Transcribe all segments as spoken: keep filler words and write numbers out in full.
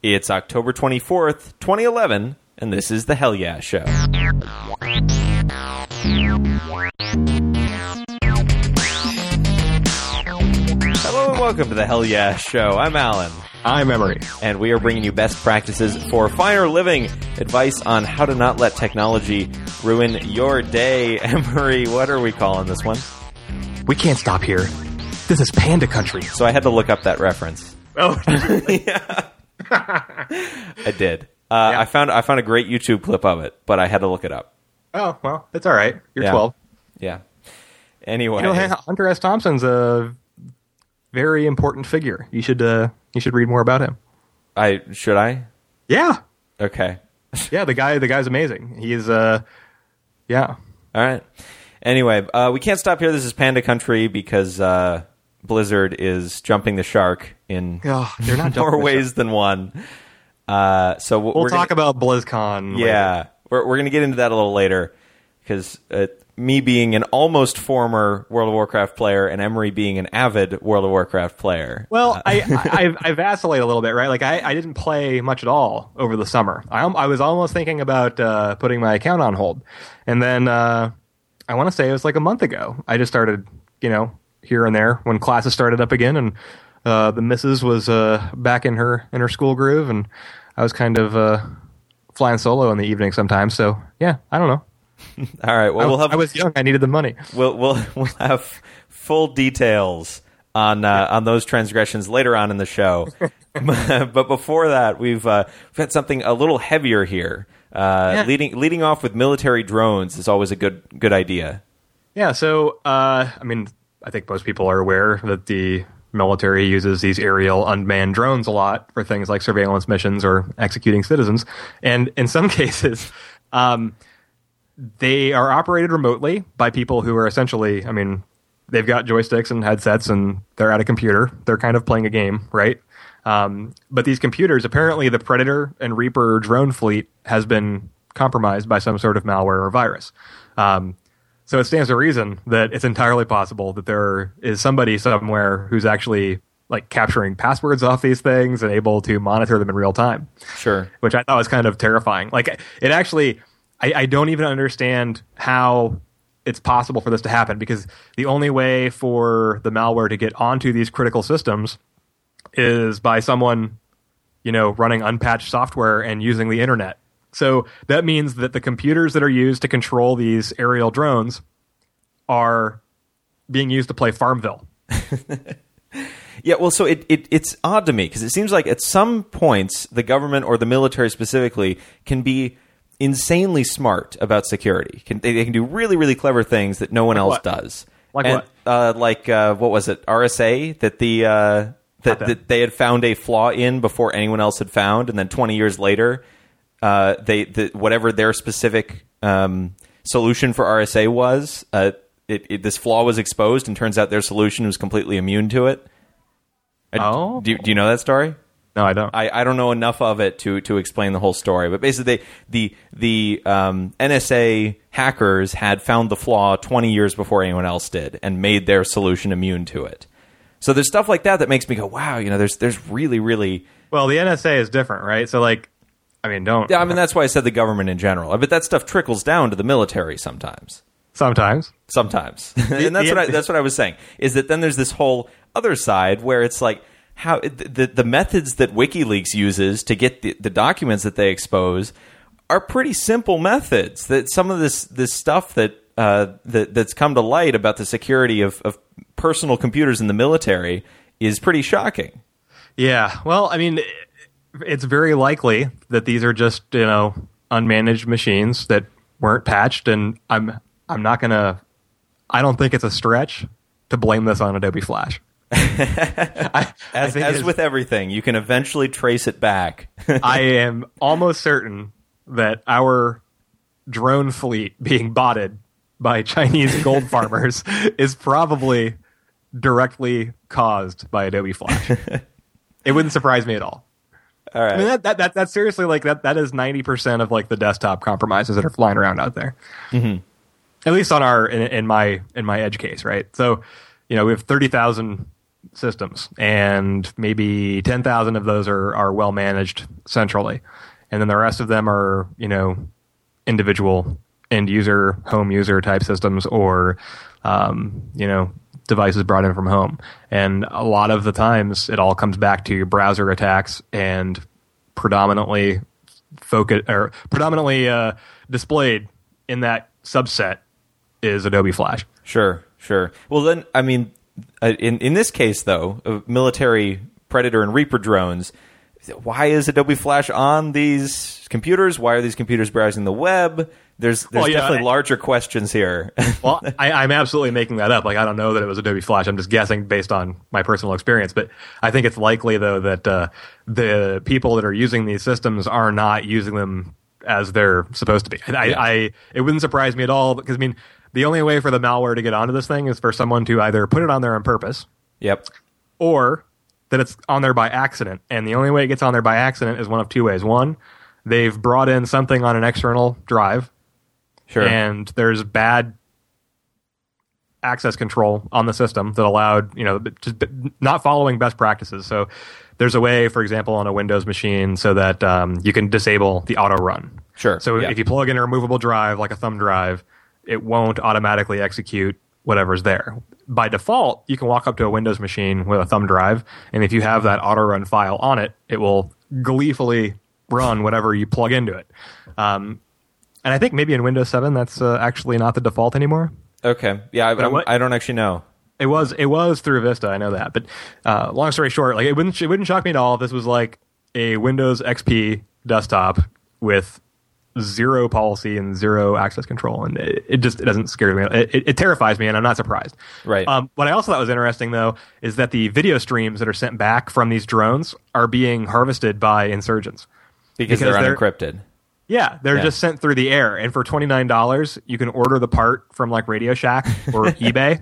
It's October twenty-fourth, twenty eleven, and this is the Hell Yeah Show. Hello and welcome to the Hell Yeah Show. I'm Alan. I'm Emery. And we are bringing you best practices for finer living, advice on how to not let technology ruin your day. Emery, what are we calling this one? We can't stop here. This is Panda Country. So I had to look up that reference. Oh, yeah. I did. Uh, Yeah. I found I found a great YouTube clip of it, but I had to look it up. oh well, that's all right. You're Yeah. twelve. Yeah. Anyway, You know, Hunter S. Thompson's a very important figure. You should uh, you should read more about him. I should I? Yeah, Okay. yeah. The guy, the guy's amazing. He's uh, yeah. All right. Anyway, uh, we can't stop here. This is Panda Country because uh, Blizzard is jumping the shark in Oh, they're not more jumping the ways than one. Uh, so we'll, We'll we're talk gonna, about BlizzCon. Yeah, later. we're we're gonna get into that a little later because uh, me being an almost former World of Warcraft player and Emery being an avid World of Warcraft player. Well, uh, I, I I vacillate a little bit, right? Like I, I didn't play much at all over the summer. I am- I was almost thinking about uh, putting my account on hold, and then uh, I want to say it was like a month ago. I just started, you know, here and there when classes started up again, and uh, the missus was uh, back in her in her school groove, and I was kind of uh, flying solo in the evening sometimes. So yeah, I don't know. all right. Well, I, we'll have I was young. I needed the money. We'll we'll we'll have full details on uh, on those transgressions later on in the show. But before that, we've uh, we've had something a little heavier here. Uh, Yeah. Leading leading off with military drones is always a good good idea. Yeah, so, uh, I mean, I think most people are aware that the military uses these aerial unmanned drones a lot for things like surveillance missions or executing citizens. And in some cases, um, they are operated remotely by people who are essentially, I mean, they've got joysticks and headsets and they're at a computer. They're kind of playing a game, right? Um, but these computers, apparently the Predator and Reaper drone fleet has been compromised by some sort of malware or virus. Um, so it stands to reason that it's entirely possible that there is somebody somewhere who's actually like capturing passwords off these things and able to monitor them in real time, Sure. which I thought was kind of terrifying. Like it actually, I, I don't even understand how it's possible for this to happen, because the only way for the malware to get onto these critical systems is by someone, you know, running unpatched software and using the internet. So that means that the computers that are used to control these aerial drones are being used to play Farmville. Yeah, well, so it, it it's odd to me because it seems like at some points the government or the military specifically can be insanely smart about security. Can, they, they can do really, really clever things that no one Like else what? does. Like and, what? Uh, like, uh, what was it, R S A, that the uh, that, that. that they had found a flaw in before anyone else had found, and then twenty years later, uh, they the, whatever their specific um, solution for R S A was, uh, it, it, this flaw was exposed, and turns out their solution was completely immune to it. Uh, Oh. Do, do you know that story? No, I don't. I, I don't know enough of it to to explain the whole story, but basically, they, the the um, N S A hackers had found the flaw twenty years before anyone else did, and made their solution immune to it. So there's stuff like that that makes me go, wow, you know, there's there's really really. Well, the N S A is different, right? So, like, I mean, don't. Yeah, I mean that's why I said the government in general, but that stuff trickles down to the military sometimes. Sometimes. Sometimes, and that's what I, that's what I was saying. Is that then there's this whole other side where it's like how the the methods that WikiLeaks uses to get the, the documents that they expose are pretty simple methods. That some of this this stuff that uh, that that's come to light about the security of, of personal computers in the military is pretty shocking. Yeah. Well, I mean, it's very likely that these are just, you know, unmanaged machines that weren't patched, and I'm I'm not gonna. I don't think it's a stretch to blame this on Adobe Flash. I, I As, think as it's- with everything, you can eventually trace it back. I am almost certain that our drone fleet being botted by Chinese gold farmers is probably directly caused by Adobe Flash. It wouldn't surprise me at all. All right. I mean, that, that, that, that's seriously like that, that is ninety percent of like the desktop compromises that are flying around out there. Mm-hmm. At least on our, in, in my, in my edge case, right? So, you know, we have thirty thousand systems, and maybe ten thousand of those are, are well managed centrally. And then the rest of them are, you know, individual end user, home user type systems, or, um, you know, devices brought in from home. And a lot of the times it all comes back to browser attacks, and predominantly focus or predominantly uh, displayed in that subset is Adobe Flash. Sure, sure. Well, then, I mean, uh, in in this case, though, uh, military Predator and Reaper drones, why is Adobe Flash on these computers? Why are these computers browsing the web? There's there's well, yeah, definitely I, larger questions here. Well, I, I'm absolutely making that up. Like, I don't know that it was Adobe Flash. I'm just guessing based on my personal experience. But I think it's likely, though, that uh, the people that are using these systems are not using them as they're supposed to be. I, yeah. I it wouldn't surprise me at all, because I mean, the only way for the malware to get onto this thing is for someone to either put it on there on purpose, yep, or that it's on there by accident. And the only way it gets on there by accident is one of two ways. One, they've brought in something on an external drive, sure, and there's bad access control on the system that allowed, you know, just not following best practices. So there's a way, for example, on a Windows machine so that um, you can disable the auto run. Sure. So yeah. if you plug in a removable drive like a thumb drive, it won't automatically execute whatever's there. By default, you can walk up to a Windows machine with a thumb drive, and if you have that auto run file on it, it will gleefully run whatever you plug into it. Um, and I think maybe in Windows seven, that's uh, actually not the default anymore. Okay. Yeah, I, what, I don't actually know. It was it was through Vista, I know that. But uh, long story short, like it wouldn't it wouldn't shock me at all if this was like a Windows X P desktop with zero policy and zero access control, and it, it just it doesn't scare me. It, it, it terrifies me, and I'm not surprised. Right. Um, what I also thought was interesting, though, is that the video streams that are sent back from these drones are being harvested by insurgents because, because they're, they're unencrypted. Yeah, they're yeah. just sent through the air, and for twenty-nine dollars, you can order the part from like Radio Shack or eBay,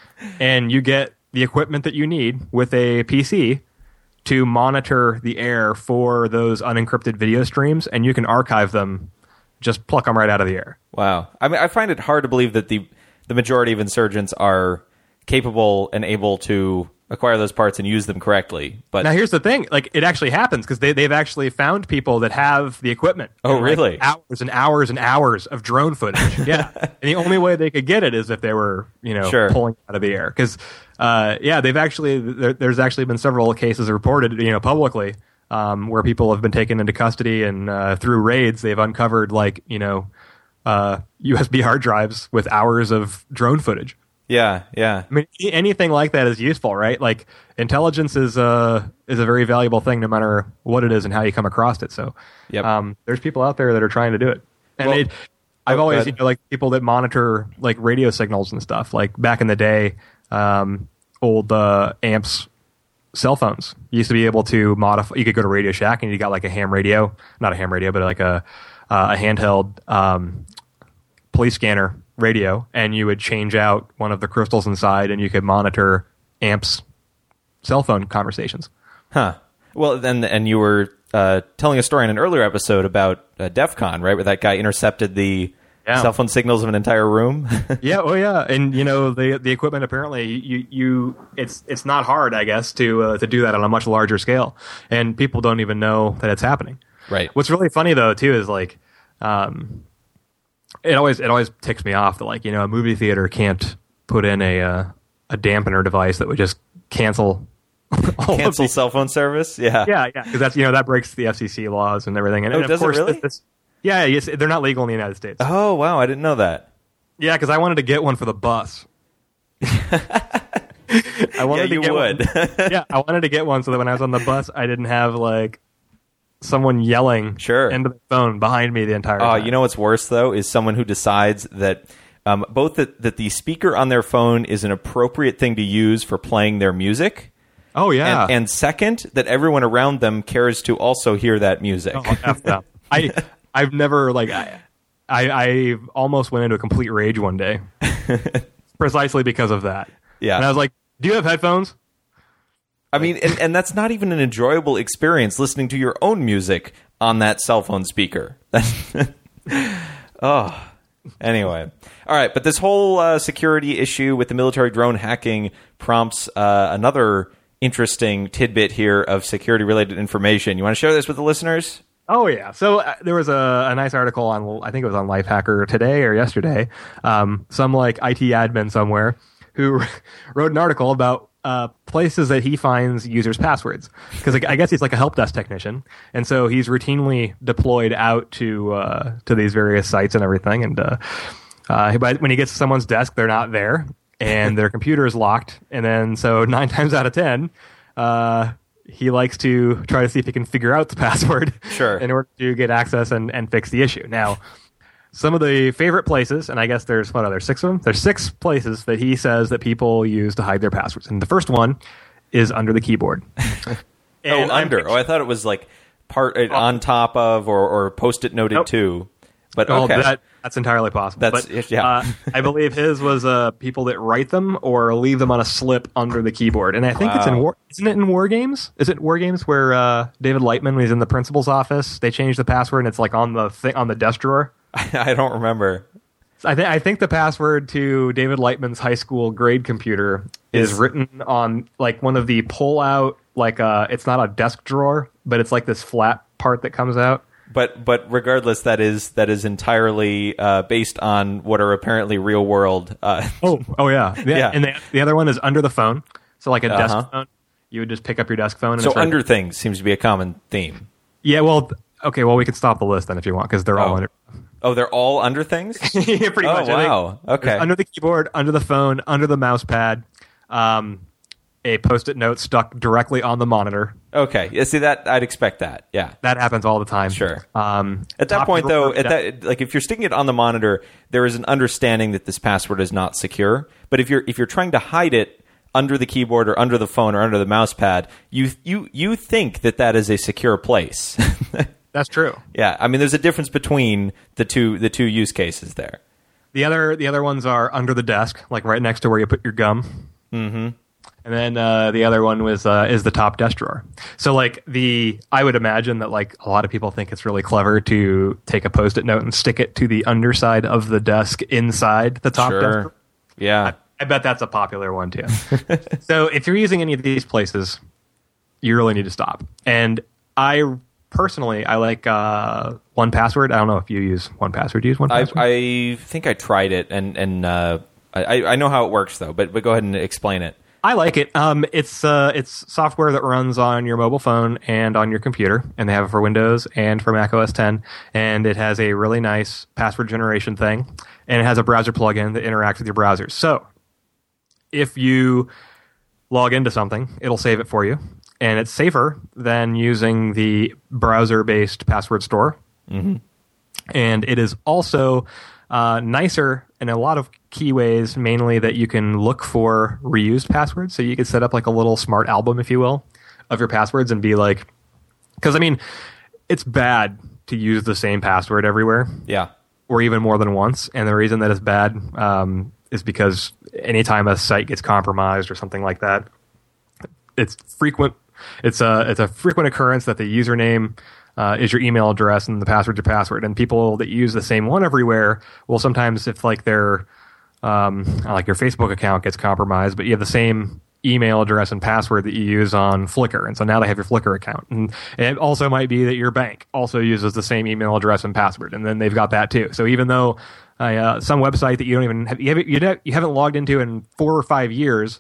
and you get the equipment that you need with a P C to monitor the air for those unencrypted video streams, and you can archive them. Just pluck them right out of the air. Wow. I mean, I find it hard to believe that the the majority of insurgents are capable and able to acquire those parts and use them correctly. But now here's the thing: like, it actually happens because they they've actually found people that have the equipment. Oh, and, really? Like, hours and hours and hours of drone footage. Yeah, and the only way they could get it is if they were, you know, sure. pulling it out of the air. Because, uh, yeah, they've actually there, there's actually been several cases reported, you know, publicly. Um, where people have been taken into custody, and uh, through raids, they've uncovered, like, you know, uh, U S B hard drives with hours of drone footage. Yeah, yeah. I mean, anything like that is useful, right? Like, intelligence is a is a very valuable thing, no matter what it is and how you come across it. So, yep. um, there's people out there that are trying to do it, and well, it, I've oh, always, you know, like people that monitor like radio signals and stuff. Like back in the day, um, old uh, amps. Cell phones. You used to be able to modify. You could go to Radio Shack and you got like a ham radio, not a ham radio, but like a uh, a handheld um, police scanner radio, and you would change out one of the crystals inside, and you could monitor amps' cell phone conversations. Huh. Well, then, and you were uh, telling a story in an earlier episode about uh, DEF CON, right, where that guy intercepted the yeah. cell phone signals of an entire room. yeah, oh yeah, and you know the the equipment apparently you you it's it's not hard, I guess, to uh, to do that on a much larger scale, and people don't even know that it's happening. Right. What's really funny though too is like, um, it always it always ticks me off that, like, you know, a movie theater can't put in a uh, a dampener device that would just cancel. Cancel cell phone service. Yeah, yeah, yeah. Because that's, you know, that breaks the F C C laws and everything. And, oh, and of does course, it really? This, this, Yeah, yes, they're not legal in the United States. Oh, wow, I didn't know that. Yeah, because I wanted to get one for the bus. I wanted yeah, you to get would. One. Yeah, I wanted to get one so that when I was on the bus, I didn't have like someone yelling sure. into the phone behind me the entire time. Oh, you know what's worse though is someone who decides that um, both that, that the speaker on their phone is an appropriate thing to use for playing their music. Oh yeah, and, and second, that everyone around them cares to also hear that music. Oh, F that. I I've never like I, I I almost went into a complete rage one day, precisely because of that. Yeah, and I was like, "Do you have headphones?" I mean, and, and that's not even an enjoyable experience listening to your own music on that cell phone speaker. oh, Anyway. All right. But this whole uh, security issue with the military drone hacking prompts uh, another interesting tidbit here of security-related information. You want to share this with the listeners? Oh, yeah. So uh, there was a, a nice article on, I think it was on Lifehacker today or yesterday. Um, some like I T admin somewhere who wrote an article about uh, places that he finds users' passwords. Because I guess he's like a help desk technician. And so he's routinely deployed out to uh, to these various sites and everything. And uh, uh, but when he gets to someone's desk, they're not there. And their computer is locked. And then so nine times out of ten... Uh, he likes to try to see if he can figure out the password sure. in order to get access and, and fix the issue. Now, some of the favorite places, and I guess there's, what, are there six of them? There's six places that he says that people use to hide their passwords. And the first one is under the keyboard. oh, under. Oh, I thought it was like part uh, on top of or, or post-it noted nope. to. But oh, okay. that, that's entirely possible. That's, but, yeah. uh, I believe his was uh, people that write them or leave them on a slip under the keyboard. And I think wow. it's in war. Isn't it in War Games? Is it War Games where uh, David Lightman, when he's in the principal's office, they change the password and it's like on the thing on the desk drawer? I don't remember. I think I think the password to David Lightman's high school grade computer is, is written on like one of the pull out like uh it's not a desk drawer, but it's like this flat part that comes out. But but regardless, that is that is entirely uh, based on what are apparently real world. Uh, oh oh yeah yeah. yeah. And the, the other one is under the phone. So like a uh-huh. desk phone, you would just pick up your desk phone. And so it's right under there. things seems to be a common theme. Yeah. Well, okay. Well, we can stop the list then if you want because they're oh. all under. Oh, they're all under things? yeah, pretty oh, much. Wow. Okay. There's under the keyboard, under the phone, under the mouse pad. Um, a post-it note stuck directly on the monitor. Okay. Yeah, see that I'd expect that. Yeah. That happens all the time. Sure. Um, at that point though, at that like if you're sticking it on the monitor, there is an understanding that this password is not secure. But if you're if you're trying to hide it under the keyboard or under the phone or under the mouse pad, you you you think that that is a secure place. That's true. Yeah. I mean there's a difference between the two the two use cases there. The other the other ones are under the desk, like right next to where you put your gum. Mhm. And then uh, the other one was uh, is the top desk drawer. So like the I would imagine that like a lot of people think it's really clever to take a post-it note and stick it to the underside of the desk inside the top sure. desk drawer. Yeah. I, I bet that's a popular one too. So if you're using any of these places, you really need to stop. And I personally I like uh, one Password. I don't know if you use one Password. Do you use one Password? I, I think I tried it and and uh, I I know how it works though. But but go ahead and explain it. I like it. Um, it's uh, it's software that runs on your mobile phone and on your computer, and they have it for Windows and for Mac O S ten. And it has a really nice password generation thing, and it has a browser plugin that interacts with your browsers. So, if you log into something, it'll save it for you, and it's safer than using the browser-based password store. Mm-hmm. And it is also uh, nicer in a lot of key ways, mainly that you can look for reused passwords. So you could set up like a little smart album, if you will, of your passwords and be like, because I mean, it's bad to use the same password everywhere. Yeah. Or even more than once. And the reason that it's bad um, is because anytime a site gets compromised or something like that, it's frequent. It's a, it's a frequent occurrence that the username Uh, is your email address and the password's your password. And people that use the same one everywhere will sometimes, if like their um, like your Facebook account gets compromised, but you have the same email address and password that you use on Flickr, and so now they have your Flickr account. And it also might be that your bank also uses the same email address and password, and then they've got that too. So even though uh, some website that you don't even have, you haven't, you haven't logged into in four or five years,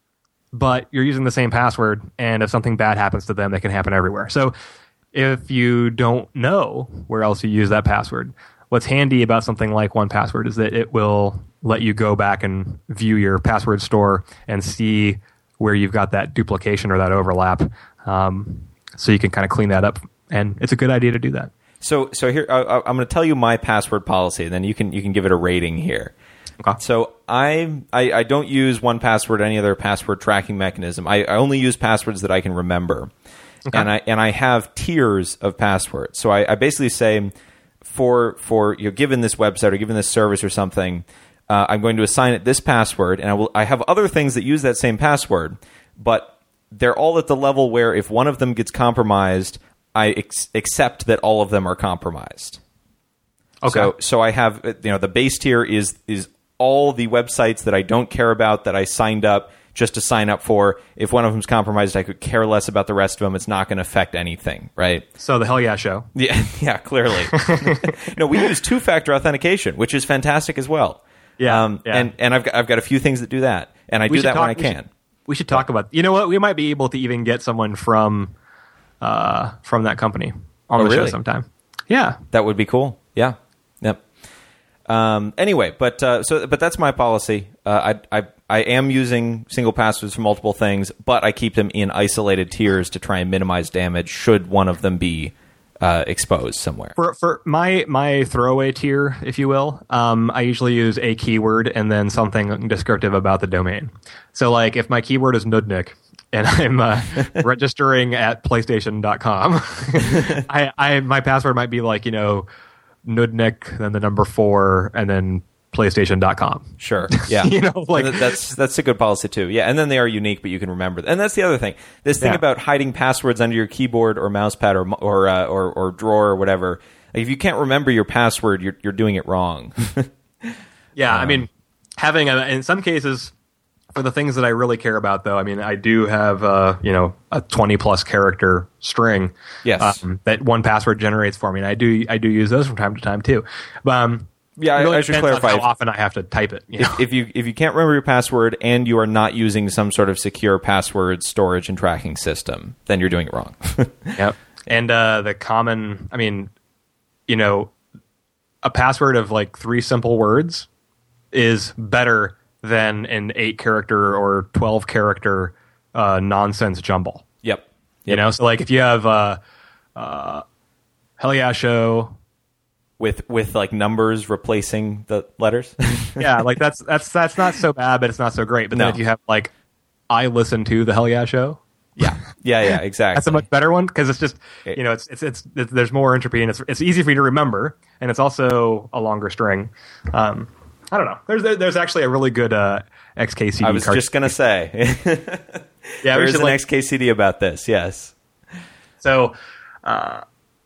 but you're using the same password, and if something bad happens to them, that can happen everywhere. So if you don't know where else you use that password, what's handy about something like one Password is that it will let you go back and view your password store and see where you've got that duplication or that overlap. Um, so you can kind of clean that up, and it's a good idea to do that. So, so here I, I'm going to tell you my password policy, and then you can you can give it a rating here. Okay. So I, I I don't use one Password or any other password tracking mechanism. I, I only use passwords that I can remember. Okay. And I and I have tiers of passwords. So I, I basically say, for for you know, given this website or given this service or something, uh, I'm going to assign it this password, and I will. I have other things that use that same password, but they're all at the level where if one of them gets compromised, I ex- accept that all of them are compromised. Okay. So so I have, you know, the base tier is is all the websites that I don't care about that I signed up just to sign up for. If one of them's compromised, I could care less about the rest of them. It's not going to affect anything, right? So the Hell Yeah Show. Yeah, yeah, clearly. No, we use two-factor authentication, which is fantastic as well. Yeah, um, yeah. and and I've got, I've got a few things that do that, and I We do should that talk- when I we can. should- We should talk about. You know what? We might be able to even get someone from uh, from that company on Oh, the really? show sometime. Yeah. That would be cool. Yeah. Yep. Um, anyway, but uh, so but that's my policy. Uh, I I I am using single passwords for multiple things, but I keep them in isolated tiers to try and minimize damage should one of them be uh, exposed somewhere. For for my my throwaway tier, if you will, um, I usually use a keyword and then something descriptive about the domain. So, like, if my keyword is Nudnik and I'm uh, registering at PlayStation dot com, I, I my password might be like, you know, Nudnik, then the number four, and then PlayStation dot com. Sure. Yeah. You know, like- And that's that's a good policy too. Yeah, and then they are unique, but you can remember them. And that's the other thing. This thing Yeah. about hiding passwords under your keyboard or mouse pad or or uh, or, or drawer or whatever. Like if you can't remember your password, you're you're doing it wrong. Yeah, I mean, having a, in some cases, for the things that I really care about, though, I mean, I do have, uh, you know, a twenty plus character string. Yes. Um, that one password generates for me, and I do I do use those from time to time too. But um, Yeah, it I- really I should depends on clarify. how often I have to type it. You know? if, if you if you can't remember your password and you are not using some sort of secure password storage and tracking system, then you're doing it wrong. Yep. And uh, the common, I mean, you know, a password of like three simple words is better than an eight character or twelve character uh, nonsense jumble. Yep. You know, so like if you have uh, uh, Hell Yeah Show, With with like numbers replacing the letters. yeah, like that's that's that's not so bad, but it's not so great. But No. then if you have like I listen to the Hell Yeah Show, Yeah. Yeah, yeah, exactly. that's a much better one because it's just you know it's, it's it's it's there's more entropy and it's it's easy for you to remember and it's also a longer string. Um, I don't know. There's there, there's actually a really good uh, X K C D. I was cartoon. just gonna say. yeah, There we is should, an like, X K C D about this. Yes. So, uh,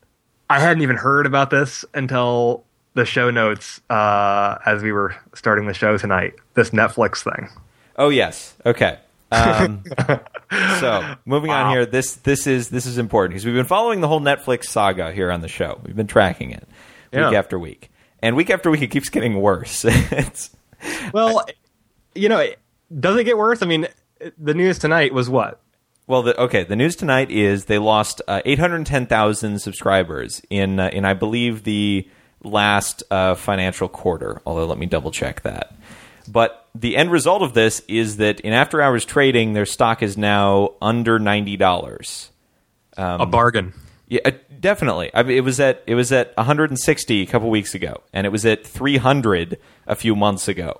I hadn't even heard about this until the show notes uh, as we were starting the show tonight. This Netflix thing. Oh yes. Okay. Um, so moving on Wow. here, this this is this is important because we've been following the whole Netflix saga here on the show. We've been tracking it week Yeah. after week, and week after week it keeps getting worse. it's, Well, you know, does it get worse? I mean, the news tonight was what? well, the, okay. The news tonight is they lost uh, eight hundred ten thousand subscribers in uh, in I believe the last uh, financial quarter. Although let me double check that. But the end result of this is that in after hours trading, their stock is now under ninety dollars. a bargain. Yeah, uh, definitely. I mean, it was at it was at one hundred sixty a couple weeks ago, and it was at three hundred a few months ago,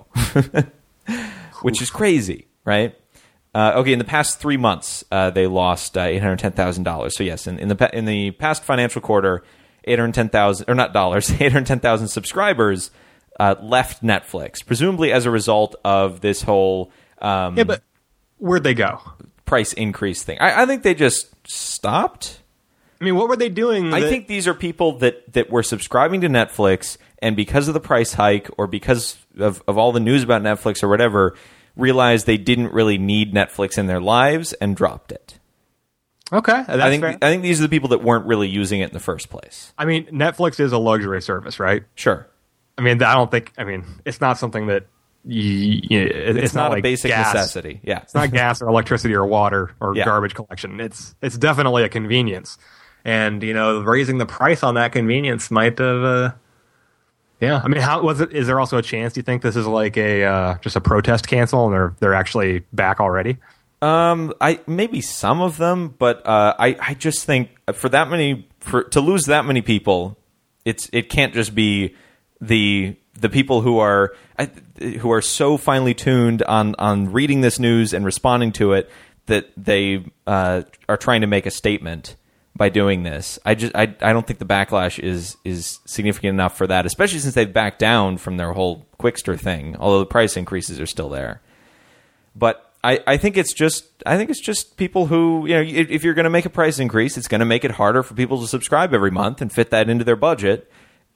which is crazy, right? Uh, okay, in the past three months, uh, they lost uh, eight hundred ten thousand dollars. So yes, in, in the pa- in the past financial quarter, eight hundred ten thousand or not dollars, eight hundred ten thousand subscribers uh, left Netflix, presumably as a result of this whole um, Yeah, but where'd they go? price increase thing. I, I think they just stopped. I mean, what were they doing? I that- think these are people that, that were subscribing to Netflix, and because of the price hike or because of, of all the news about Netflix or whatever, realized they didn't really need Netflix in their lives and dropped it. Okay, that's I think fair. I think these are the people that weren't really using it in the first place. I mean, Netflix is a luxury service, right? Sure. I mean, I don't think. I mean, it's not something that you, you it, It's, it's, not, like a basic gas. necessity. Yeah. It's not gas or electricity or water or Yeah. garbage collection. It's it's definitely a convenience, and you know, raising the price on that convenience might have. Uh, yeah, I mean, how was it? Is there also a chance? Do you think this is like a uh, just a protest cancel, and they're they're actually back already? Um, I maybe some of them, but uh, I I just think for that many for to lose that many people, it's it can't just be the the people who are I- who are so finely tuned on on reading this news and responding to it that they uh, are trying to make a statement by doing this. I just I I don't think the backlash is is significant enough for that, especially since they've backed down from their whole Quickster thing. Although the price increases are still there, but. I, I think it's just I think it's just people who, you know, if, if you're going to make a price increase, it's going to make it harder for people to subscribe every month and fit that into their budget.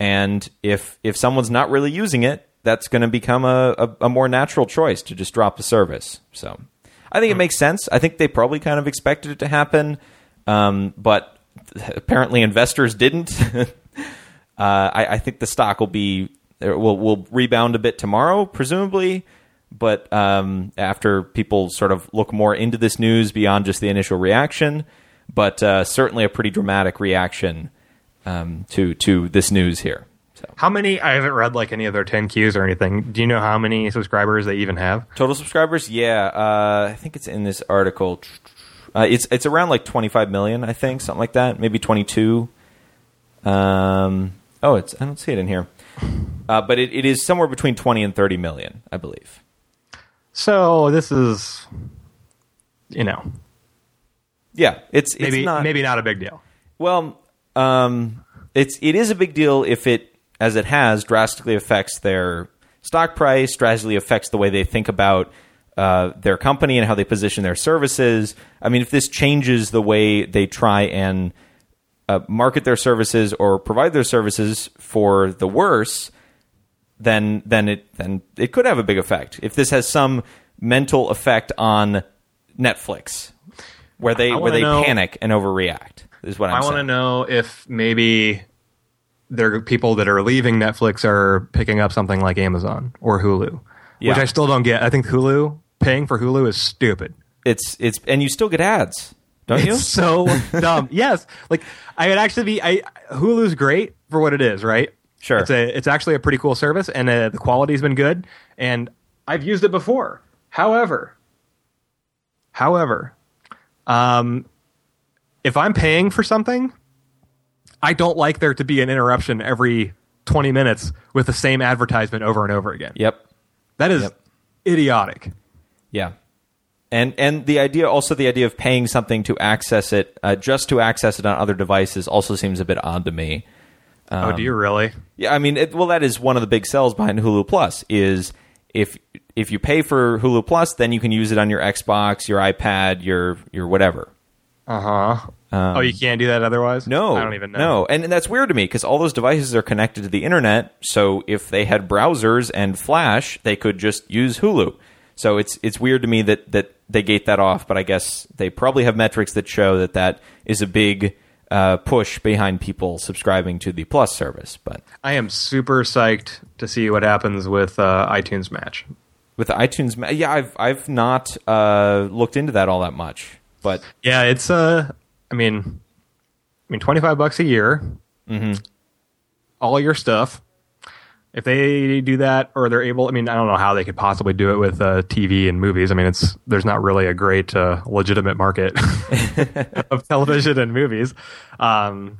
And if if someone's not really using it, that's going to become a, a, a more natural choice to just drop the service. So I think it makes sense. I think they probably kind of expected it to happen, um, but apparently investors didn't. uh, I, I think the stock will be will will rebound a bit tomorrow, presumably. But um, after people sort of look more into this news beyond just the initial reaction, but uh, certainly a pretty dramatic reaction um, to to this news here. So. How many? I haven't read like any of their ten Qs or anything. Do you know how many subscribers they even have? Total subscribers? Yeah, uh, I think it's in this article. Uh, it's it's around like twenty-five million, I think, something like that. Maybe twenty-two. Um, oh, it's I don't see it in here, uh, but it, it is somewhere between twenty and thirty million, I believe. So this is, you know, yeah, it's, it's maybe not maybe not a big deal. Well, um, it's it is a big deal if it. As it has, drastically affects their stock price, drastically affects the way they think about uh, their company and how they position their services. I mean, if this changes the way they try and uh, market their services or provide their services for the worse, then then it then it could have a big effect. If this has some mental effect on Netflix, where they where they know, panic and overreact, is what I'm I saying. I want to know if maybe there are people that are leaving Netflix are picking up something like Amazon or Hulu, yeah. which I still don't get. I think Hulu, paying for Hulu is stupid. It's it's and you still get ads, don't you? It's so dumb. Yes, like I would actually be. I Hulu's great for what it is, right? Sure. It's a it's actually a pretty cool service, and uh, the quality's been good, and I've used it before. However, however, um, if I'm paying for something, I don't like there to be an interruption every twenty minutes with the same advertisement over and over again. Yep. That is yep. idiotic. Yeah. And and the idea, also the idea of paying something to access it, uh, just to access it on other devices also seems a bit odd to me. Um, oh, do you really? Yeah, I mean, it, well, that is one of the big sells behind Hulu Plus is if if you pay for Hulu Plus, then you can use it on your Xbox, your iPad, your your whatever. Uh-huh. Um, oh, you can't do that otherwise? No. I don't even know. No, and, and that's weird to me because all those devices are connected to the internet, so if they had browsers and Flash, they could just use Hulu. So it's it's weird to me that, that they gate that off, but I guess they probably have metrics that show that that is a big uh, push behind people subscribing to the Plus service. But I am super psyched to see what happens with uh, iTunes Match. With the iTunes Match, yeah, I've I've not uh, looked into that all that much, but yeah, it's uh, I mean, I mean, twenty-five bucks a year, mm-hmm. all your stuff. If they do that, or they're able, I mean, I don't know how they could possibly do it with uh, T V and movies. I mean, it's there's not really a great uh, legitimate market of television and movies. Um,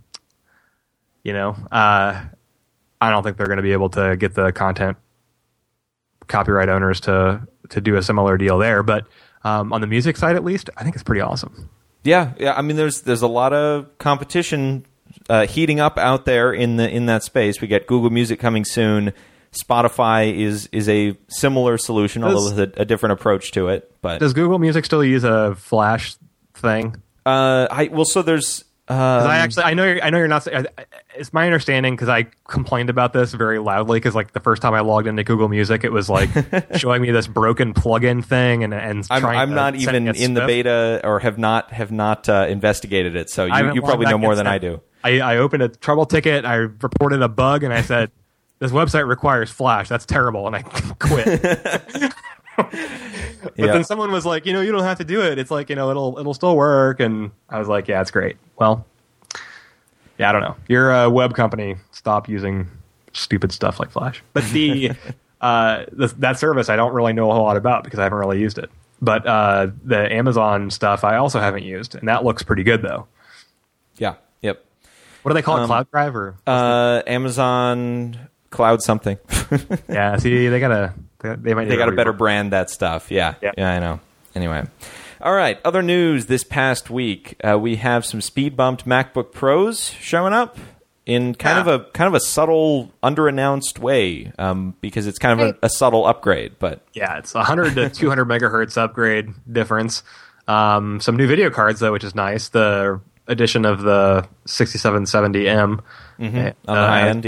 you know, uh, I don't think they're going to be able to get the content copyright owners to to do a similar deal there. But um, on the music side, at least, I think it's pretty awesome. Yeah, yeah. I mean, there's there's a lot of competition Uh, heating up out there in the in that space. We get Google Music coming soon. Spotify is is a similar solution, does, although with a, a different approach to it. But does Google Music still use a Flash thing? Uh, I well, so there's. Um, I actually, I know, you're, I know you're not. It's my understanding because I complained about this very loudly because, like, the first time I logged into Google Music, it was like showing me this broken plugin thing, and and I'm, trying I'm to not even in Swift. the beta or have not have not uh, investigated it. So you, you probably know more than I do. I, I opened a trouble ticket. I reported a bug, and I said, "This website requires Flash. That's terrible," and I quit. But yeah. Then someone was like, "You know, you don't have to do it. It's like, you know, it'll it'll still work." And I was like, "Yeah, it's great." Well, yeah, I don't know. You're a web company. Stop using stupid stuff like Flash. But the, uh, the that service, I don't really know a whole lot about because I haven't really used it. But uh, the Amazon stuff, I also haven't used, and that looks pretty good though. Yeah. Yep. What do they call it? Um, Cloud Drive or uh, Amazon Cloud something? Yeah. See, they gotta. They, they might. They got to better brand that stuff. Yeah. yeah. Yeah. I know. Anyway. All right. Other news this past week, uh, we have some speed bumped MacBook Pros showing up in kind yeah. of a kind of a subtle, under-announced way, um, because it's kind of a, a subtle upgrade. But yeah, it's one hundred to two hundred megahertz upgrade difference. Um, some new video cards though, which is nice. The edition of the sixty-seven seventy M mm-hmm. on the uh, high end, yeah,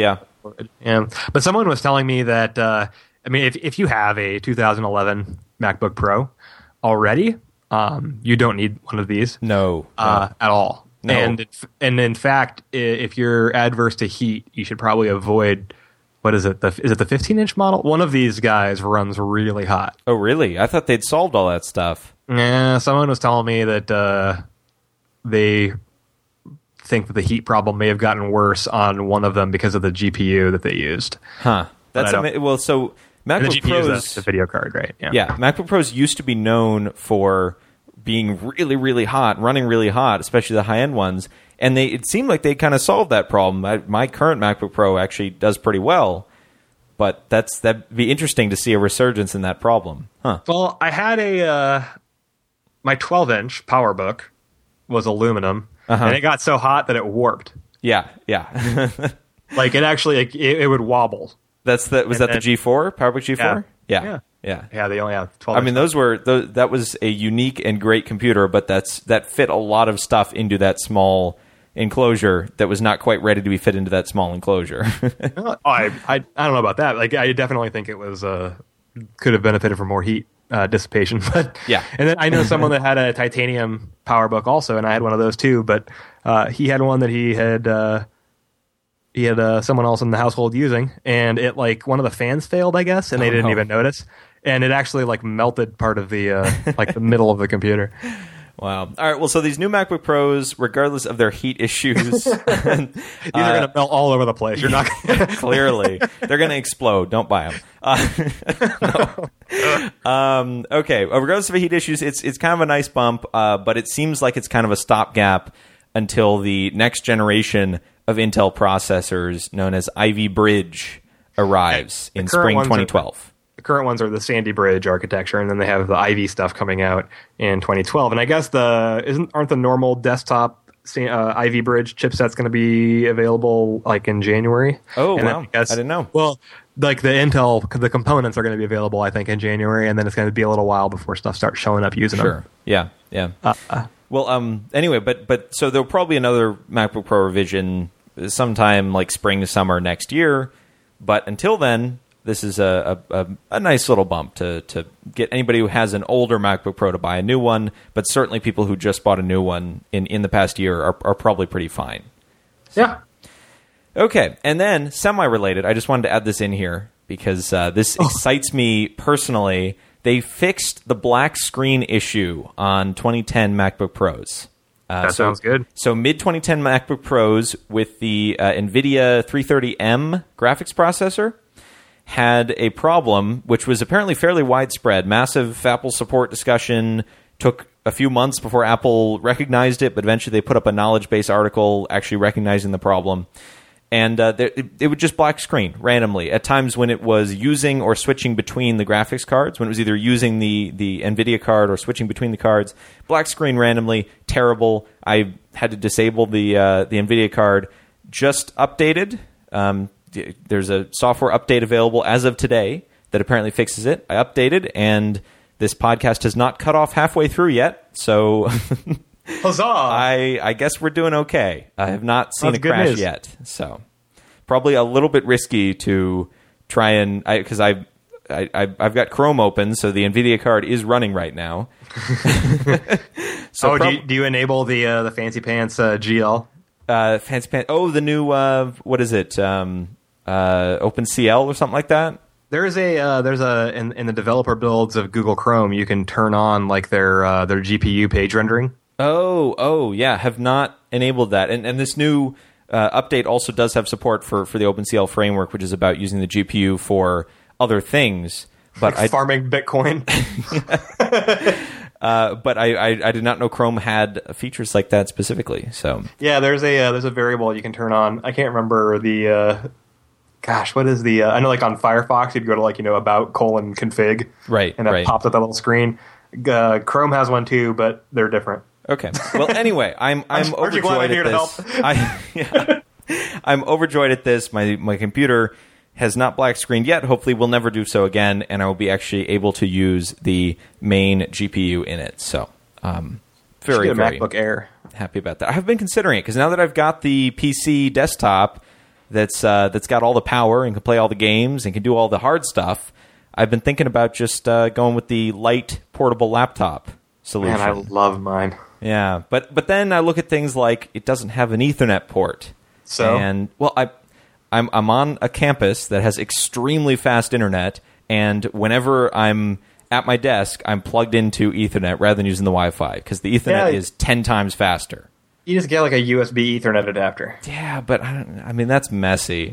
Yeah, but someone was telling me that uh, I mean, if if you have a two thousand eleven MacBook Pro already, um, you don't need one of these. No, uh, no. at all. No. And and in fact, if you're adverse to heat, you should probably avoid. What is it? The, is it the fifteen inch model? One of these guys runs really hot. Oh, really? I thought they'd solved all that stuff. Yeah, someone was telling me that uh, they think that the heat problem may have gotten worse on one of them because of the G P U that they used. Huh. That's ama- well. So MacBook and the G P U Pros, is the, the video card, right? Yeah. yeah, MacBook Pros used to be known for being really, really hot, running really hot, especially the high end ones. And they it seemed like they kind of solved that problem. I, my current MacBook Pro actually does pretty well, but that's that'd be interesting to see a resurgence in that problem. Huh. Well, I had a uh, my twelve inch PowerBook was aluminum, uh-huh. and it got so hot that it warped. Yeah, yeah. Like it actually it, it would wobble. That's the was and, that the G four PowerBook G four? Yeah. Yeah. Yeah. Yeah, they only have twelve. I mean, those were those, that was a unique and great computer, but that's that fit a lot of stuff into that small enclosure that was not quite ready to be fit into that small enclosure. oh, I, I I don't know about that. Like I definitely think it was uh could have benefited from more heat uh, dissipation. But yeah. And then I know someone that had a titanium PowerBook also, and I had one of those too. But uh, he had one that he had uh, he had uh, someone else in the household using, and it like one of the fans failed, I guess, and they oh, didn't no. even notice. And it actually like melted part of the uh, like the middle of the computer. Wow. All right. Well, so these new MacBook Pros, regardless of their heat issues, and, these uh, are going to melt all over the place. You're not gonna clearly they're going to explode. Don't buy them. Uh, no. um, okay. Well, regardless of the heat issues, it's it's kind of a nice bump, uh, but it seems like it's kind of a stopgap until the next generation of Intel processors, known as Ivy Bridge, arrives in spring twenty twelve. The current ones are the Sandy Bridge architecture, and then they have the Ivy stuff coming out in twenty twelve. And I guess the isn't aren't the normal desktop uh, Ivy Bridge chipsets going to be available like in January? Oh, and wow! I, guess, I didn't know. Well, like the Intel, the components are going to be available, I think, in January, and then it's going to be a little while before stuff starts showing up using sure. them. Sure. Yeah. Yeah. Uh, uh, well, um. Anyway, but but so there'll probably be another MacBook Pro revision sometime like spring to summer next year. But until then, this is a, a, a nice little bump to, to get anybody who has an older MacBook Pro to buy a new one, but certainly people who just bought a new one in, in the past year are, are probably pretty fine. So. Yeah. Okay, and then semi-related, I just wanted to add this in here because uh, this oh. excites me personally. They fixed the black screen issue on twenty ten MacBook Pros. Uh, that so, sounds good. So mid twenty ten MacBook Pros with the uh, NVIDIA three thirty M graphics processor had a problem, which was apparently fairly widespread. Massive Apple support discussion. Took a few months before Apple recognized it, but eventually they put up a knowledge base article actually recognizing the problem. And uh, there, it, it would just black screen randomly at times when it was using or switching between the graphics cards, when it was either using the, the NVIDIA card or switching between the cards. Black screen randomly, terrible. I had to disable the uh, the NVIDIA card. Just updated. Um, there's a software update available as of today that apparently fixes it. I updated, and this podcast has not cut off halfway through yet, so... Huzzah! I, I guess we're doing okay. I have not seen That's a crash news. yet, so probably a little bit risky to try and because I, I, I I've got Chrome open, so the NVIDIA card is running right now. so oh, prob- do, you, do you enable the uh, the fancy pants uh, G L? Uh, fancy pants. Oh, the new uh, what is it? Um, uh, OpenCL or something like that. There's a uh, there's a in, in the developer builds of Google Chrome, you can turn on like their uh, their G P U page rendering. Oh, oh, yeah, have not enabled that. And and this new uh, update also does have support for, for the OpenCL framework, which is about using the G P U for other things. But like I, farming Bitcoin. uh, but I, I, I did not know Chrome had features like that specifically. So yeah, there's a uh, there's a variable you can turn on. I can't remember the. Uh, gosh, what is the? Uh, I know, like on Firefox, you'd go to like you know about colon config, right, and that right. popped up that little screen. Uh, Chrome has one too, but they're different. Okay. Well, anyway, I'm I'm Aren't overjoyed you glad I'm here at to this. help? I, yeah, I'm overjoyed at this. My my computer has not black screened yet. Hopefully, will never do so again, and I will be actually able to use the main G P U in it. So, um, very get a very MacBook Air. Happy about that. I have been considering it because now that I've got the P C desktop, that's uh, that's got all the power and can play all the games and can do all the hard stuff, I've been thinking about just uh, going with the light portable laptop solution. Man, I love mine. Yeah, but but then I look at things like it doesn't have an Ethernet port. So and well, I I'm I'm on a campus that has extremely fast internet, and whenever I'm at my desk, I'm plugged into Ethernet rather than using the Wi-Fi because the Ethernet yeah, is ten times faster. You just get like a U S B Ethernet adapter. Yeah, but I don't. I mean, that's messy.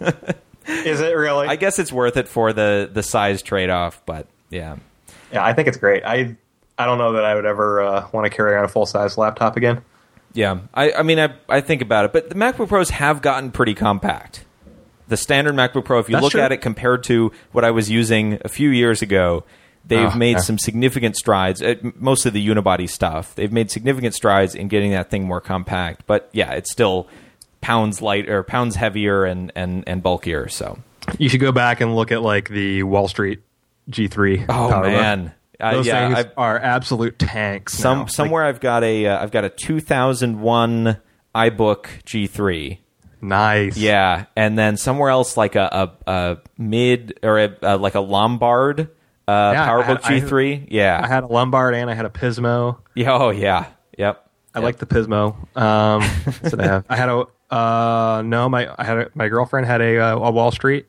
Is it really? I guess it's worth it for the the size trade-off, but yeah. Yeah, I think it's great. I I don't know that I would ever uh, want to carry on a full-size laptop again. Yeah, I, I mean, I, I think about it, but the MacBook Pros have gotten pretty compact. The standard MacBook Pro, if you That's look true. at it compared to what I was using a few years ago, they've oh, made yeah. some significant strides, uh, most of the unibody stuff. They've made significant strides in getting that thing more compact. But yeah, it's still pounds light or pounds heavier and, and, and bulkier. So you should go back and look at like the Wall Street G three. Oh, power man. Uh, Those yeah, things I've, are absolute tanks. Some now. somewhere like, I've got a uh, I've got a two thousand one iBook G three. Nice. Yeah, and then somewhere else like a a, a mid or a, a, like a Lombard uh, yeah, PowerBook I had, G three. I, yeah, I had a Lombard and I had a Pismo. Yeah, oh yeah, yep. I yep. like the Pismo. Um, so I, have, I had a uh, no, my I had a, my girlfriend had a, a Wall Street.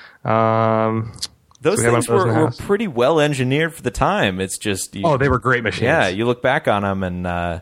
Um, Those so we things those were, were pretty well engineered for the time. It's just you, oh, they were great machines. Yeah, you look back on them and uh,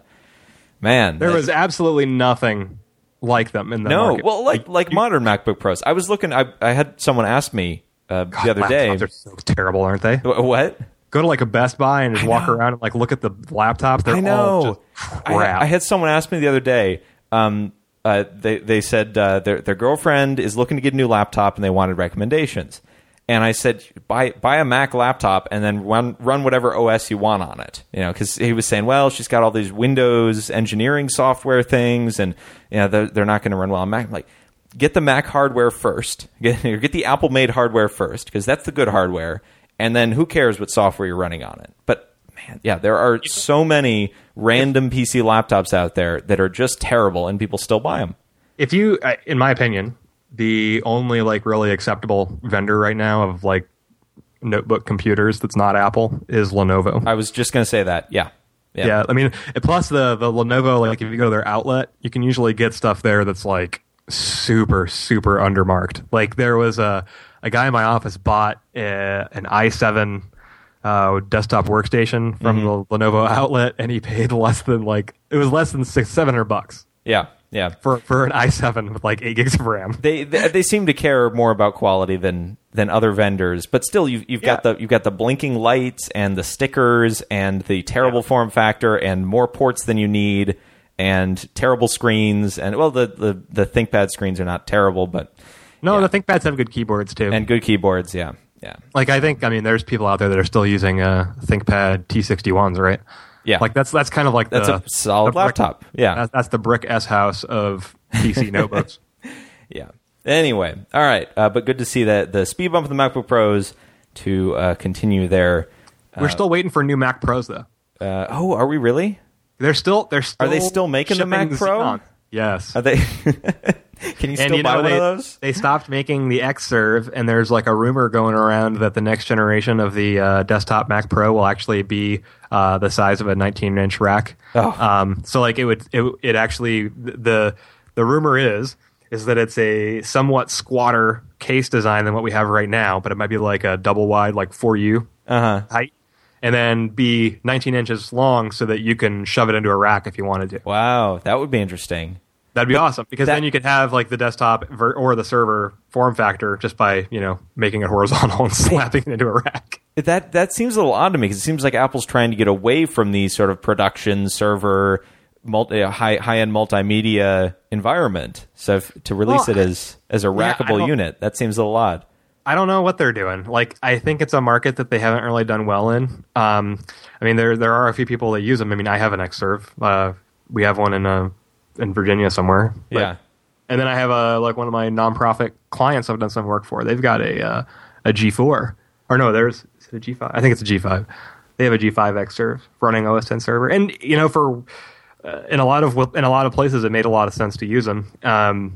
man, there that, was absolutely nothing like them in the no. market. Well, like like you, modern MacBook Pros. I was looking. I I had someone ask me uh, God, the other day. Laptops are so terrible, aren't they? What? Go to like a Best Buy and just I walk know. around and like look at the laptops. They're I know. all just crap. I, I had someone ask me the other day. Um, uh, they they said uh, their their girlfriend is looking to get a new laptop and they wanted recommendations. And I said, buy buy a Mac laptop and then run run whatever O S you want on it. You know, because he was saying, well, she's got all these Windows engineering software things, and you know they're, they're not going to run well on Mac. I'm like, get the Mac hardware first. Get, get the Apple made hardware first, because that's the good hardware. And then who cares what software you're running on it? But man, yeah, there are so many random P C laptops out there that are just terrible, and people still buy them. If you, in my opinion, the only like really acceptable vendor right now of like notebook computers that's not Apple is Lenovo. I was just going to say that. Yeah. yeah. Yeah. I mean, plus the, the Lenovo, like if you go to their outlet, you can usually get stuff there that's like super, super undermarked. Like there was a, a guy in my office bought a, an i seven uh, desktop workstation from mm-hmm. the Lenovo outlet, and he paid less than like, it was less than six, seven hundred bucks. Yeah. Yeah, for for an i seven with like eight gigs of RAM. They, they they seem to care more about quality than than other vendors, but still, you've you've yeah. got the you've got the blinking lights and the stickers and the terrible yeah. form factor and more ports than you need and terrible screens and well the the, the ThinkPad screens are not terrible, but no, yeah. the ThinkPads have good keyboards too and good keyboards. Yeah, yeah. Like I think I mean, there's people out there that are still using uh, ThinkPad T sixty-ones, right? Yeah, like that's that's kind of like that's the, a solid brick, laptop. Yeah, that's, that's the brick S house of P C notebooks. Yeah. Anyway, all right, uh, but good to see that the speed bump of the MacBook Pros to uh, continue there. We're uh, still waiting for new Mac Pros though. Uh, oh, are we really? They're still they're still are they still making the Mac Pro? Xenon. Yes. Are they? Can you still you buy know, one they, of those? They stopped making the Xserve, and there's like a rumor going around that the next generation of the uh, desktop Mac Pro will actually be uh, the size of a nineteen inch rack. Oh. Um, so like it would it, it actually the the rumor is is that it's a somewhat squatter case design than what we have right now, but it might be like a double wide, like four U uh-huh. height, and then be nineteen inches long so that you can shove it into a rack if you wanted to. Wow, that would be interesting. That'd be but awesome, because that, then you could have like the desktop ver- or the server form factor just by, you know, making it horizontal and slapping it into a rack. That that seems a little odd to me, because it seems like Apple's trying to get away from the sort of production server, multi, high high end multimedia environment. So if, to release well, it as as a rackable yeah, unit, that seems a little odd. I don't know what they're doing. Like, I think it's a market that they haven't really done well in. Um, I mean, there there are a few people that use them. I mean, I have an Xserve. Uh, we have one in uh, in Virginia somewhere. But, yeah. And then I have a like one of my nonprofit clients I've done some work for. They've got a uh, a G four. Or no, there's is it a G five? I think it's a G five. They have a G five Xserve running O S ten server, and you know, for uh, in a lot of in a lot of places, it made a lot of sense to use them. Um,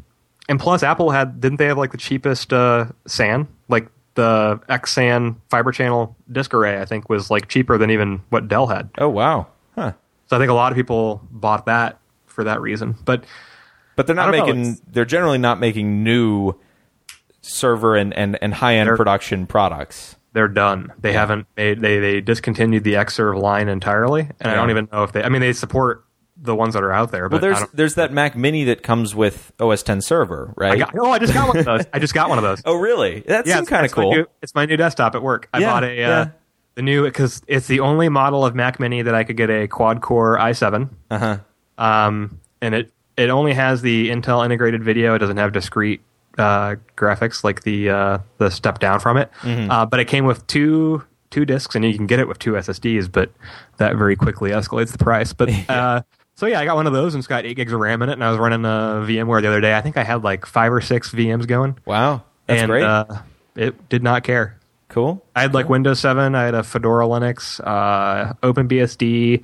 and plus, Apple had didn't they have like the cheapest uh, S A N? Like the X S A N fiber channel disk array, I think was like cheaper than even what Dell had. Oh wow, huh? So I think a lot of people bought that for that reason, but but they're not making. They're generally not making new server and, and, and high end production products. They're done. They yeah. haven't made. They they discontinued the Xserve line entirely, and yeah. I don't even know if they. I mean, they support the ones that are out there. But well, there's there's that Mac Mini that comes with O S ten Server, right? I got, oh, I just got one of those. I just got one of those. Oh, really? That yeah, seems kind of cool. My new, it's my new desktop at work. I yeah, bought a uh, yeah. the new because it's the only model of Mac Mini that I could get a quad core i seven. Uh huh. Um, and it it only has the Intel integrated video. It doesn't have discrete uh, graphics like the uh, the step down from it. Mm-hmm. Uh, but it came with two two discs, and you can get it with two S S Ds. But that very quickly escalates the price. But uh, so yeah, I got one of those, and it's got eight gigs of RAM in it. And I was running a VMware the other day. I think I had like five or six V Ms going. Wow, that's and, great. Uh, it did not care. Cool. I had like cool. Windows seven. I had a Fedora Linux, uh, OpenBSD.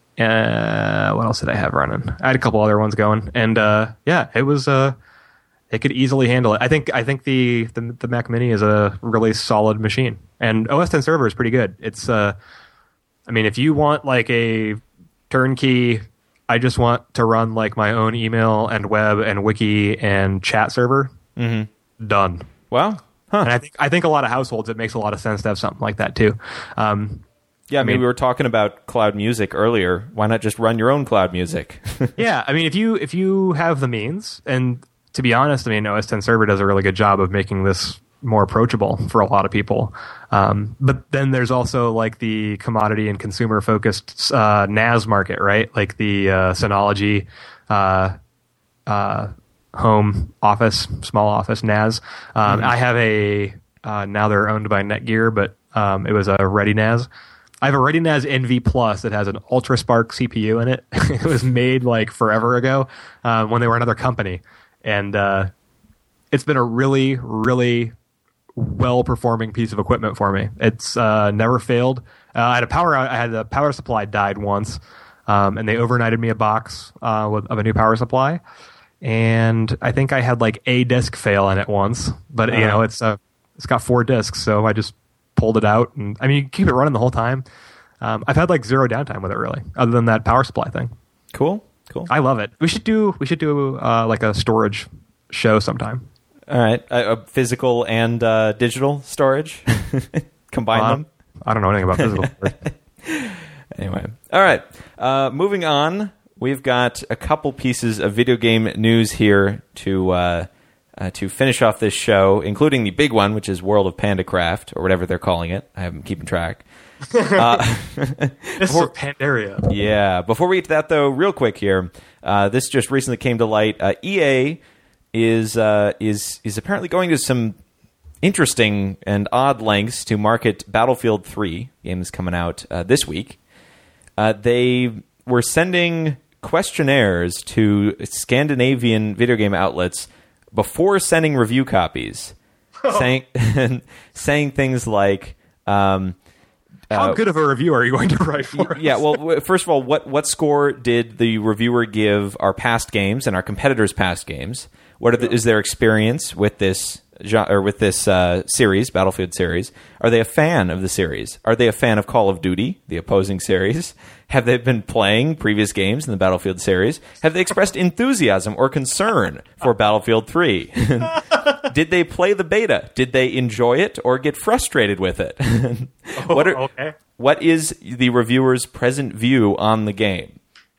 Uh, what else did I have running? I had a couple other ones going, and uh, yeah, it was. Uh, it could easily handle it. I think. I think the, the the Mac Mini is a really solid machine, and O S ten Server is pretty good. It's. Uh, I mean, if you want like a turnkey, I just want to run like my own email and web and wiki and chat server. Mm-hmm. Done. Wow. Huh. And I think I think a lot of households it makes a lot of sense to have something like that too. Um, Yeah, I mean, I mean, we were talking about cloud music earlier. Why not just run your own cloud music? Yeah, I mean, if you if you have the means, and to be honest, I mean, O S ten Server does a really good job of making this more approachable for a lot of people. Um, but then there's also like the commodity and consumer focused uh, N A S market, right? Like the uh, Synology uh, uh, home office, small office N A S. Um, mm-hmm. I have a uh, now they're owned by Netgear, but um, it was a Ready N A S. I have a Ready N A S N V Plus that has an UltraSpark C P U in it. It was made like forever ago uh, when they were another company. And uh, it's been a really, really well-performing piece of equipment for me. It's uh, never failed. Uh, I had a power I had a power supply died once, um, and they overnighted me a box uh, with, of a new power supply. And I think I had like a disk fail in it once. But, uh-huh. you know, it's uh, it's got four disks, so I just pulled it out, and I mean, you can keep it running the whole time. Um, I've had like zero downtime with it, really, other than that power supply thing. Cool, cool. I love it. We should do we should do uh, like a storage show sometime. All right, uh, physical and uh, digital storage. Combine uh, them. I don't know anything about physical storage. Anyway, all right. Uh, moving on, we've got a couple pieces of video game news here to. Uh, Uh, to finish off this show, including the big one, which is World of Pandacraft, or whatever they're calling it. I haven't keeping track. Uh, this before, is Pandaria. Yeah. Before we get to that, though, real quick here, uh, this just recently came to light. Uh, E A is uh, is is apparently going to some interesting and odd lengths to market Battlefield three. Game is coming out uh, this week. Uh, they were sending questionnaires to Scandinavian video game outlets before sending review copies, oh. saying saying things like, um, "How uh, good of a review are you going to write for us?" Yeah, well, first of all, what what score did the reviewer give our past games and our competitors' past games? What are the, is their experience with this or with this uh, series, Battlefield series? Are they a fan of the series? Are they a fan of Call of Duty, the opposing series? Have they been playing previous games in the Battlefield series? Have they expressed enthusiasm or concern for Battlefield three? Did they play the beta? Did they enjoy it or get frustrated with it? oh, what, are, okay. what is the reviewer's present view on the game?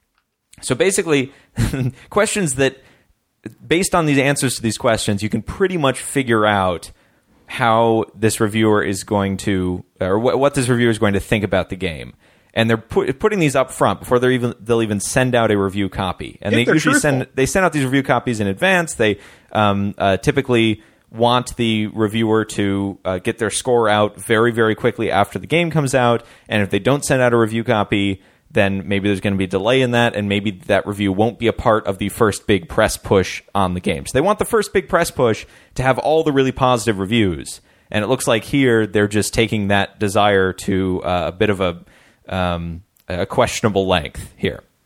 So basically, questions that, based on these answers to these questions, you can pretty much figure out how this reviewer is going to, or what, what this reviewer is going to think about the game. And they're put, putting these up front before they're even they'll even send out a review copy. And if they usually truthful. send they send out these review copies in advance. They um, uh, typically want the reviewer to uh, get their score out very, very quickly after the game comes out. And if they don't send out a review copy, then maybe there's going to be a delay in that, and maybe that review won't be a part of the first big press push on the game. So they want the first big press push to have all the really positive reviews. And it looks like here they're just taking that desire to uh, a bit of a um, a questionable length here.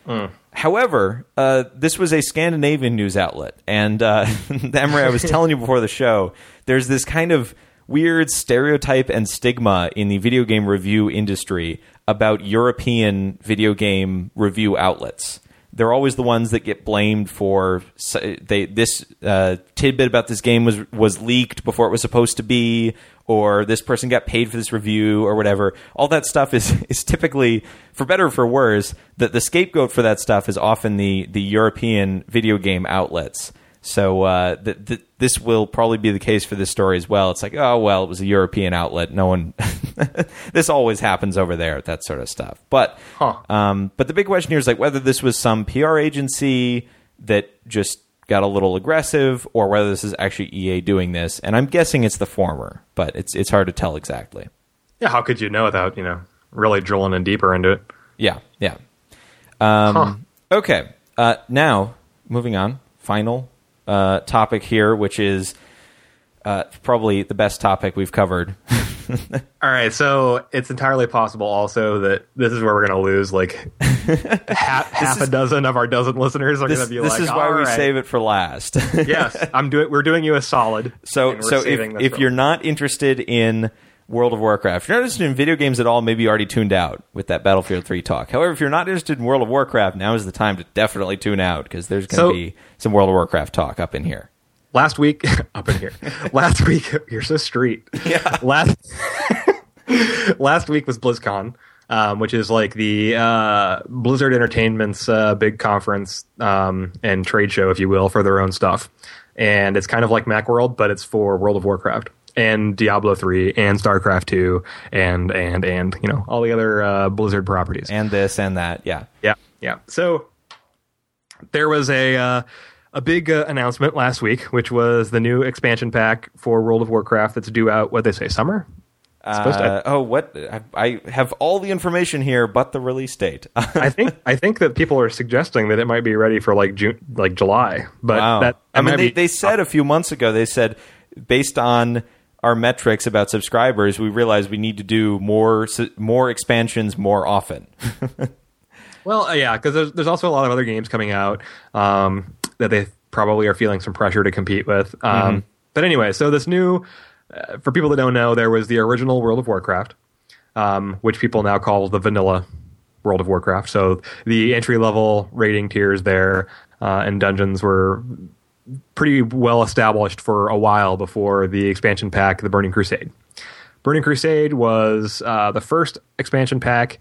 Mm. However, uh, this was a Scandinavian news outlet, and uh, Emery, I was telling you before the show, there's this kind of weird stereotype and stigma in the video game review industry about European video game review outlets. They're always the ones that get blamed for they this uh, tidbit about this game was was leaked before it was supposed to be, or this person got paid for this review, or whatever. All that stuff is is typically, for better or for worse, that the scapegoat for that stuff is often the the European video game outlets. So uh, th- th- this will probably be the case for this story as well. It's like, oh, well, it was a European outlet. No one... this always happens over there, that sort of stuff. But huh. um, but the big question here is like whether this was some P R agency that just got a little aggressive, or whether this is actually E A doing this. And I'm guessing it's the former, but it's it's hard to tell exactly. Yeah, how could you know without, you know, really drilling in deeper into it? Yeah, yeah. Um, huh. Okay, uh, now, moving on. Final... Uh, topic here, which is uh, probably the best topic we've covered. All right, so it's entirely possible also that this is where we're going to lose like half, half is, a dozen of our dozen listeners are going to be this like, this is why all we right. save it for last. Yes, I'm doing. We're doing you a solid. So, so if if you're not interested in World of Warcraft, if you're not interested in video games at all, maybe you already tuned out with that Battlefield three talk. However, if you're not interested in World of Warcraft, now is the time to definitely tune out, because there's going to So- be some World of Warcraft talk up in here. Last week, up in here. Last week, you're so street. Yeah. Last last week was BlizzCon, um, which is like the uh, Blizzard Entertainment's uh, big conference um, and trade show, if you will, for their own stuff. And it's kind of like Macworld, but it's for World of Warcraft and Diablo three and StarCraft two and and and you know all the other uh, Blizzard properties. And this and that, yeah. Yeah, yeah. So there was a uh, a big uh, announcement last week, which was the new expansion pack for World of Warcraft that's due out. What they say, summer? Uh, to, oh, what? I, I have all the information here, but the release date. I think I think that people are suggesting that it might be ready for like June, like July. But wow. that, that I mean, they, be, they said a few months ago. They said based on our metrics about subscribers, we realized we need to do more more expansions more often. Well, uh, yeah, because there's there's also a lot of other games coming out um, that they probably are feeling some pressure to compete with. Um, Mm-hmm. But anyway, so this new, uh, for people that don't know, there was the original World of Warcraft, um, which people now call the vanilla World of Warcraft. So the entry level rating tiers there uh, and dungeons were pretty well established for a while before the expansion pack, the Burning Crusade. Burning Crusade was uh, the first expansion pack.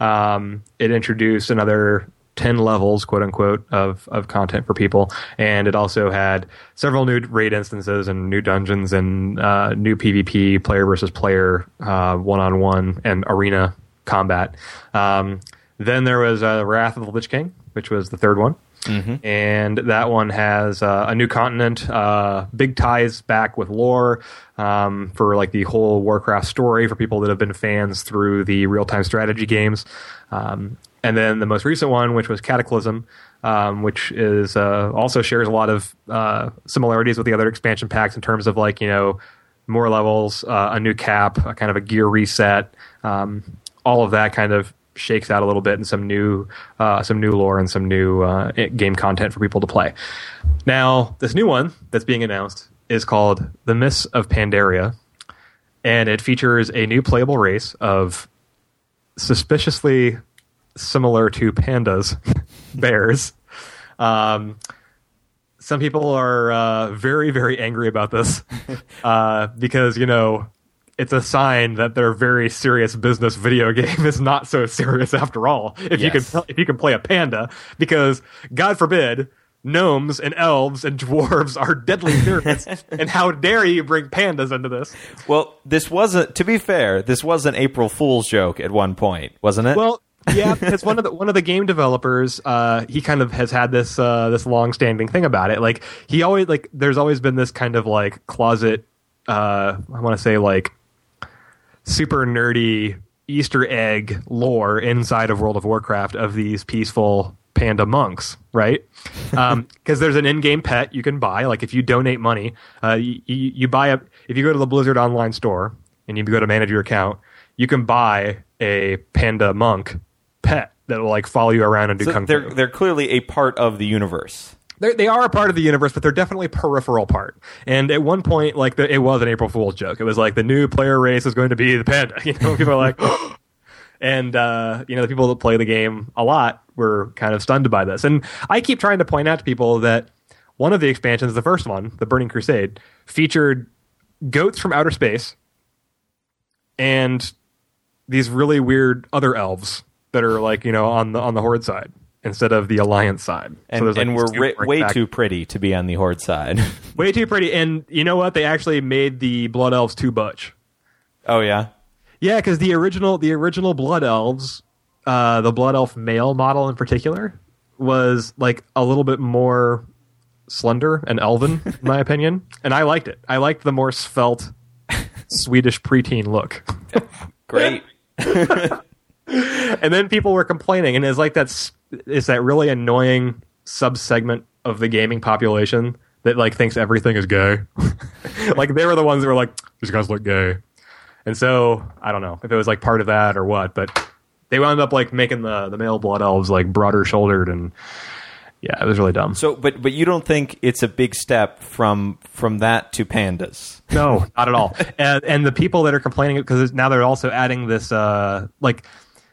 Um, it introduced another ten levels, quote unquote, of, of content for people. And it also had several new raid instances and new dungeons and uh, new PvP, player versus player, uh, one-on-one and arena combat. Um, then there was uh, Wrath of the Lich King, which was the third one. Mm-hmm. And that one has uh, a new continent, uh, big ties back with lore um, for like the whole Warcraft story for people that have been fans through the real-time strategy games. Um, and then the most recent one, which was Cataclysm, um, which is uh, also shares a lot of uh, similarities with the other expansion packs in terms of like, you know, more levels, uh, a new cap, a kind of a gear reset, um, all of that kind of shakes out a little bit and some new uh, some new lore and some new uh, game content for people to play. Now, this new one that's being announced is called The Mists of Pandaria, and it features a new playable race of suspiciously similar to pandas, bears. Um, some people are uh, very, very angry about this uh, because, you know, it's a sign that their very serious business video game is not so serious after all. If yes. you can, if you can play a panda, because God forbid, gnomes and elves and dwarves are deadly serious, and how dare you bring pandas into this? Well, this wasn't. To be fair, this was an April Fool's joke at one point, wasn't it? Well, yeah, it's one of the one of the game developers. Uh, he kind of has had this uh, this long standing thing about it. Like he always like, there's always been this kind of like closet. Uh, I want to say like. super nerdy Easter egg lore inside of World of Warcraft of these peaceful panda monks, right? Because um, there's an in-game pet you can buy. Like if you donate money, uh, you, you buy a. If you go to the Blizzard online store and you go to manage your account, you can buy a panda monk pet that will like follow you around and do so kung they're, fu. They're clearly a part of the universe. They're, they are a part of the universe, but they're definitely a peripheral part. And at one point, like the, it was an April Fool's joke. It was like the new player race is going to be the panda. You know, people are like, oh. And uh, you know, the people that play the game a lot were kind of stunned by this. And I keep trying to point out to people that one of the expansions, the first one, the Burning Crusade, featured goats from outer space and these really weird other elves that are like, you know, on the on the Horde side instead of the Alliance side. And, so like and we're ri- way back. too pretty to be on the Horde side. Way too pretty. And you know what? They actually made the Blood Elves too butch. Oh, yeah? Yeah, because the original the original Blood Elves, uh, the Blood Elf male model in particular, was like a little bit more slender and elven, in my opinion. And I liked it. I liked the more svelte Swedish preteen look. Great. And then people were complaining, and it's like that's it's that really annoying subsegment of the gaming population that like thinks everything is gay. Like they were the ones that were like, these guys look gay. And so I don't know if it was like part of that or what, but they wound up like making the the male blood elves like broader shouldered, and yeah, it was really dumb. So, but but you don't think it's a big step from from that to pandas? No, not at all. and and the people that are complaining, because now they're also adding this uh like.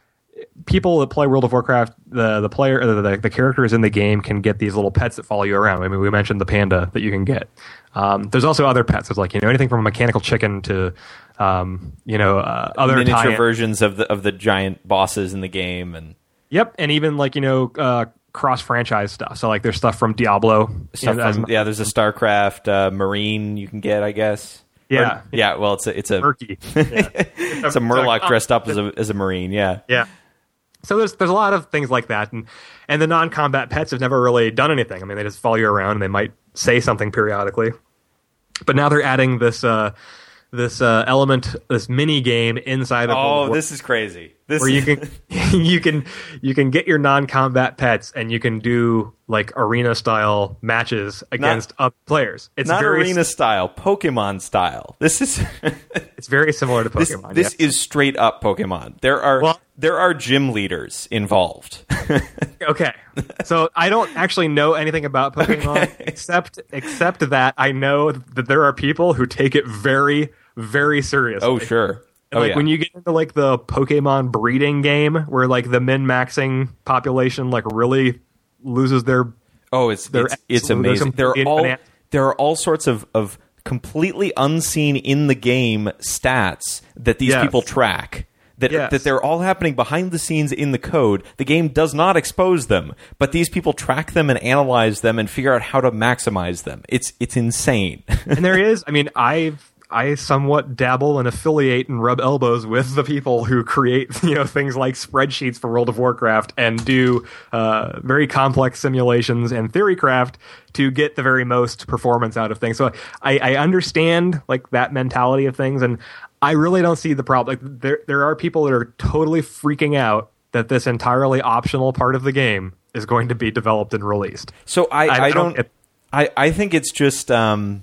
People that play World of Warcraft, the the player, the, the the characters in the game can get these little pets that follow you around. I mean, we mentioned the panda that you can get. Um, there's also other pets. There's like you know anything from a mechanical chicken to, um, you know, uh, other miniature tie-in versions of the of the giant bosses in the game, and yep, and even like you know uh, cross franchise stuff. So like there's stuff from Diablo. Stuff you know, from, as, yeah, there's a StarCraft uh, Marine you can get, I guess. Yeah, or, yeah. Well, it's a it's a Murky. Yeah. it's a Murloc dressed up as a as a Marine. Yeah, yeah. So there's there's a lot of things like that, and and the non-combat pets have never really done anything. I mean, they just follow you around and they might say something periodically. But now they're adding this uh, this uh, element, this mini game inside of. Oh, this is crazy! This where you can you can you can get your non-combat pets and you can do like arena style matches against not, other players. It's not very arena style, Pokemon style. This is it's very similar to Pokemon. This, this yeah. is straight up Pokemon. There are well, there are gym leaders involved. Okay, so I don't actually know anything about Pokemon except except that I know that there are people who take it very very seriously. Oh sure. And oh, like yeah. when you get into like the Pokemon breeding game where like the min-maxing population like really loses their oh it's it's, it's amazing. There are all finance. there are all sorts of, of completely unseen in the game stats that these yes. people track. That yes. that they're all happening behind the scenes in the code. The game does not expose them, but these people track them and analyze them and figure out how to maximize them. It's it's insane. And there is, I mean, I've I somewhat dabble and affiliate and rub elbows with the people who create, you know, things like spreadsheets for World of Warcraft and do uh, very complex simulations and theorycraft to get the very most performance out of things. So I, I understand like that mentality of things, and I really don't see the problem. Like, there there are people that are totally freaking out that this entirely optional part of the game is going to be developed and released. So I, I, I don't. don't I, I think it's just. Um,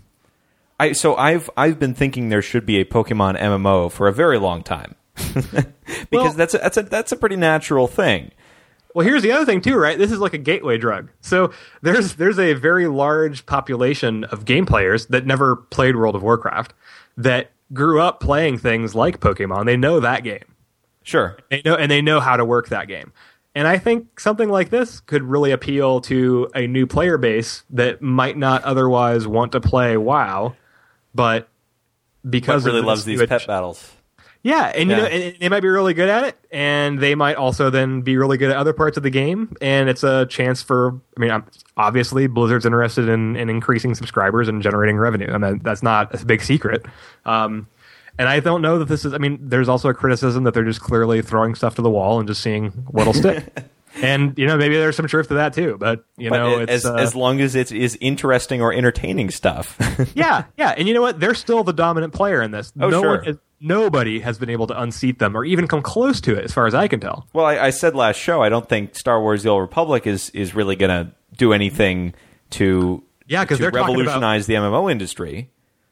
I so I've I've been thinking there should be a Pokemon M M O for a very long time because well, that's a, that's a that's a pretty natural thing. Well, here's the other thing too, right? This is like a gateway drug. So there's there's a very large population of game players that never played World of Warcraft that grew up playing things like Pokemon. They know that game. Sure. They know, and they know how to work that game. And I think something like this could really appeal to a new player base that might not otherwise want to play WoW, but because but really of loves these pet battles. Yeah, and yeah. you know, and they might be really good at it, and they might also then be really good at other parts of the game, and it's a chance for. I mean, obviously, Blizzard's interested in, in increasing subscribers and generating revenue. I mean, that's not a big secret. Um, and I don't know that this is. I mean, there's also a criticism that they're just clearly throwing stuff to the wall and just seeing what'll stick. And you know, maybe there's some truth to that too. But you but know, it, it's, as uh, as long as it is interesting or entertaining stuff. yeah, yeah, and you know what? They're still the dominant player in this. Oh, no sure. One is, nobody has been able to unseat them or even come close to it, as far as I can tell. Well, I, I said last show, I don't think Star Wars: The Old Republic is is really going to do anything to yeah, because to they're revolutionize talking about, the M M O industry.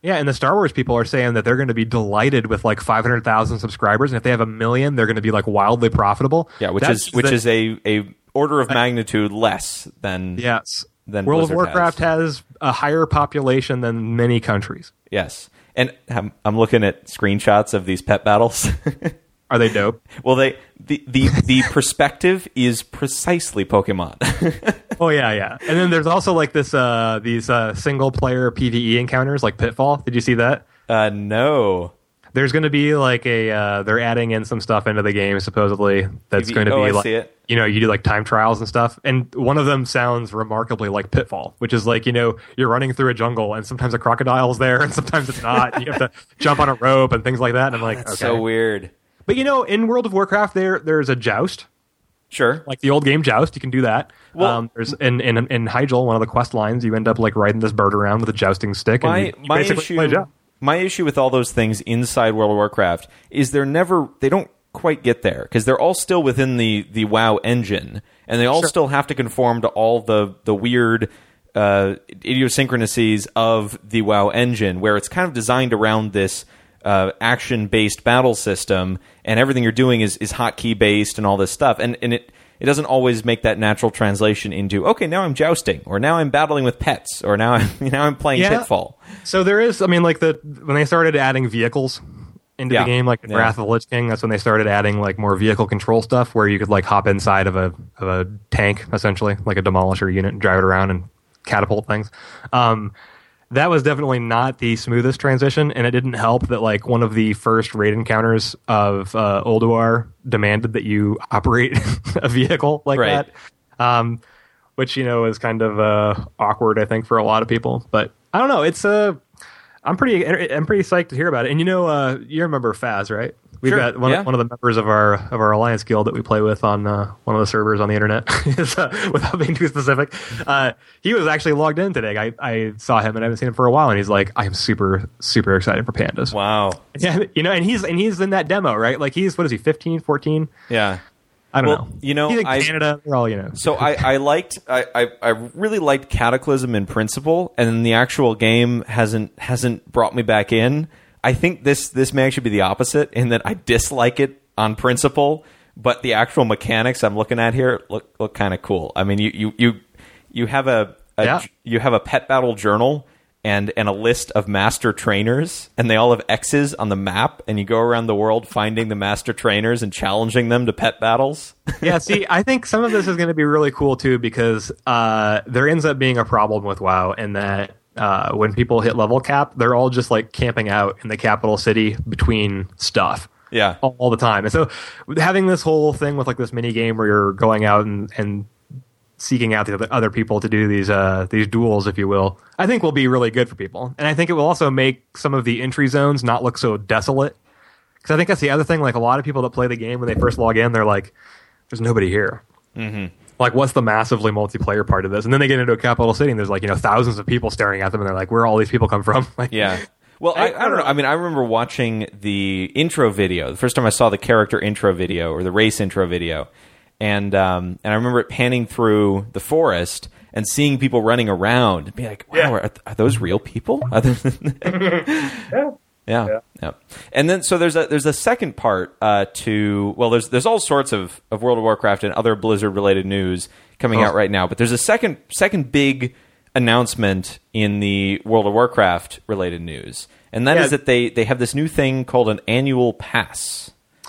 Yeah, and the Star Wars people are saying that they're going to be delighted with like five hundred thousand subscribers, and if they have a million, they're going to be like wildly profitable. Yeah, which That's is which the, is a, a order of magnitude less than yes. than World Blizzard of Warcraft has. has a higher population than many countries. Yes, and I'm, I'm looking at screenshots of these pet battles. Are they dope? Well, they the the, the perspective is precisely Pokemon. Oh yeah, yeah. And then there's also like this uh these uh single player PvE encounters like Pitfall. Did you see that? Uh no. There's going to be like a uh they're adding in some stuff into the game supposedly that's P V E. going to oh, be I like see it. You know, you do like time trials and stuff. And one of them sounds remarkably like Pitfall, which is like, you know, you're running through a jungle and sometimes a crocodile's there and sometimes it's not. And you have to jump on a rope and things like that. And I'm like, That's okay. so weird. But you know, in World of Warcraft, there there's a joust, Sure. like the old game Joust. You can do that. Well- um, there's in, in in Hyjal, one of the quest lines, you end up like riding this bird around with a jousting stick, My and you, you my basically issue play joust. my issue with all those things inside World of Warcraft is they're never they don't quite get there because they're all still within the the WoW engine and they all Sure. still have to conform to all the the weird uh, idiosyncrasies of the WoW engine where it's kind of designed around this uh, action-based battle system and everything you're doing is, is hotkey based and all this stuff and, and it it doesn't always make that natural translation into okay now I'm jousting or now I'm battling with pets or now I'm now I'm playing Yeah. Pitfall. So there is, I mean, like the when they started adding vehicles into Yeah. the game, like in Yeah. Wrath of the Lich King, that's when they started adding like more vehicle control stuff, where you could like hop inside of a of a tank, essentially, like a demolisher unit, and drive it around and catapult things. Um, that was definitely not the smoothest transition, and it didn't help that like one of the first raid encounters of uh, Ulduar demanded that you operate a vehicle like Right. that. Um, which you know is kind of uh, awkward, I think, for a lot of people. But I don't know. It's a uh, I'm pretty I'm pretty psyched to hear about it. And you know, uh, you remember Faz, right? We've Sure, got one, yeah. one of the members of our of our Alliance Guild that we play with on uh, one of the servers on the internet. is, uh, without being too specific, uh, he was actually logged in today. I, I saw him and I haven't seen him for a while, and he's like, "I am super super excited for pandas." Wow. Yeah, you know, and he's and he's in that demo, right? Like he's what is he, fifteen, fourteen? Yeah. I don't Well, know. you know, he's in I- Canada. They're all, you know. So I, I liked I, I, I really liked Cataclysm in principle, and then the actual game hasn't hasn't brought me back in. I think this this may actually be the opposite in that I dislike it on principle, but the actual mechanics I'm looking at here look look kind of cool. I mean, you you you, you have a, a Yeah. you have a pet battle journal and and a list of master trainers, and they all have X's on the map, and you go around the world finding the master trainers and challenging them to pet battles. Yeah, see, I think some of this is going to be really cool too because uh, there ends up being a problem with WoW in that uh, when people hit level cap, they're all just like camping out in the capital city between stuff. Yeah. all, all the time. And so having this whole thing with like this mini game where you're going out and, and seeking out the other, other people to do these uh, these duels, if you will, I think will be really good for people. And I think it will also make some of the entry zones not look so desolate. Because I think that's the other thing. Like a lot of people that play the game when they first log in, they're like, "There's nobody here." Mm-hmm. Like, what's the massively multiplayer part of this? And then they get into a capital city, and there's like you know thousands of people staring at them, and they're like, "Where all these people come from?" Like, Yeah. Well, I, I don't know. I mean, I remember watching the intro video. The first time I saw the character intro video or the race intro video, and um, and I remember it panning through the forest and seeing people running around and be like, "Wow, Yeah. are, are those real people?" Other than yeah. yeah, yeah, yeah. And then so there's a there's a second part uh, to well, there's there's all sorts of, of World of Warcraft and other Blizzard related news coming Oh. out right now, but there's a second second big announcement in the World of Warcraft related news, and that Yeah. is that they they have this new thing called an annual pass.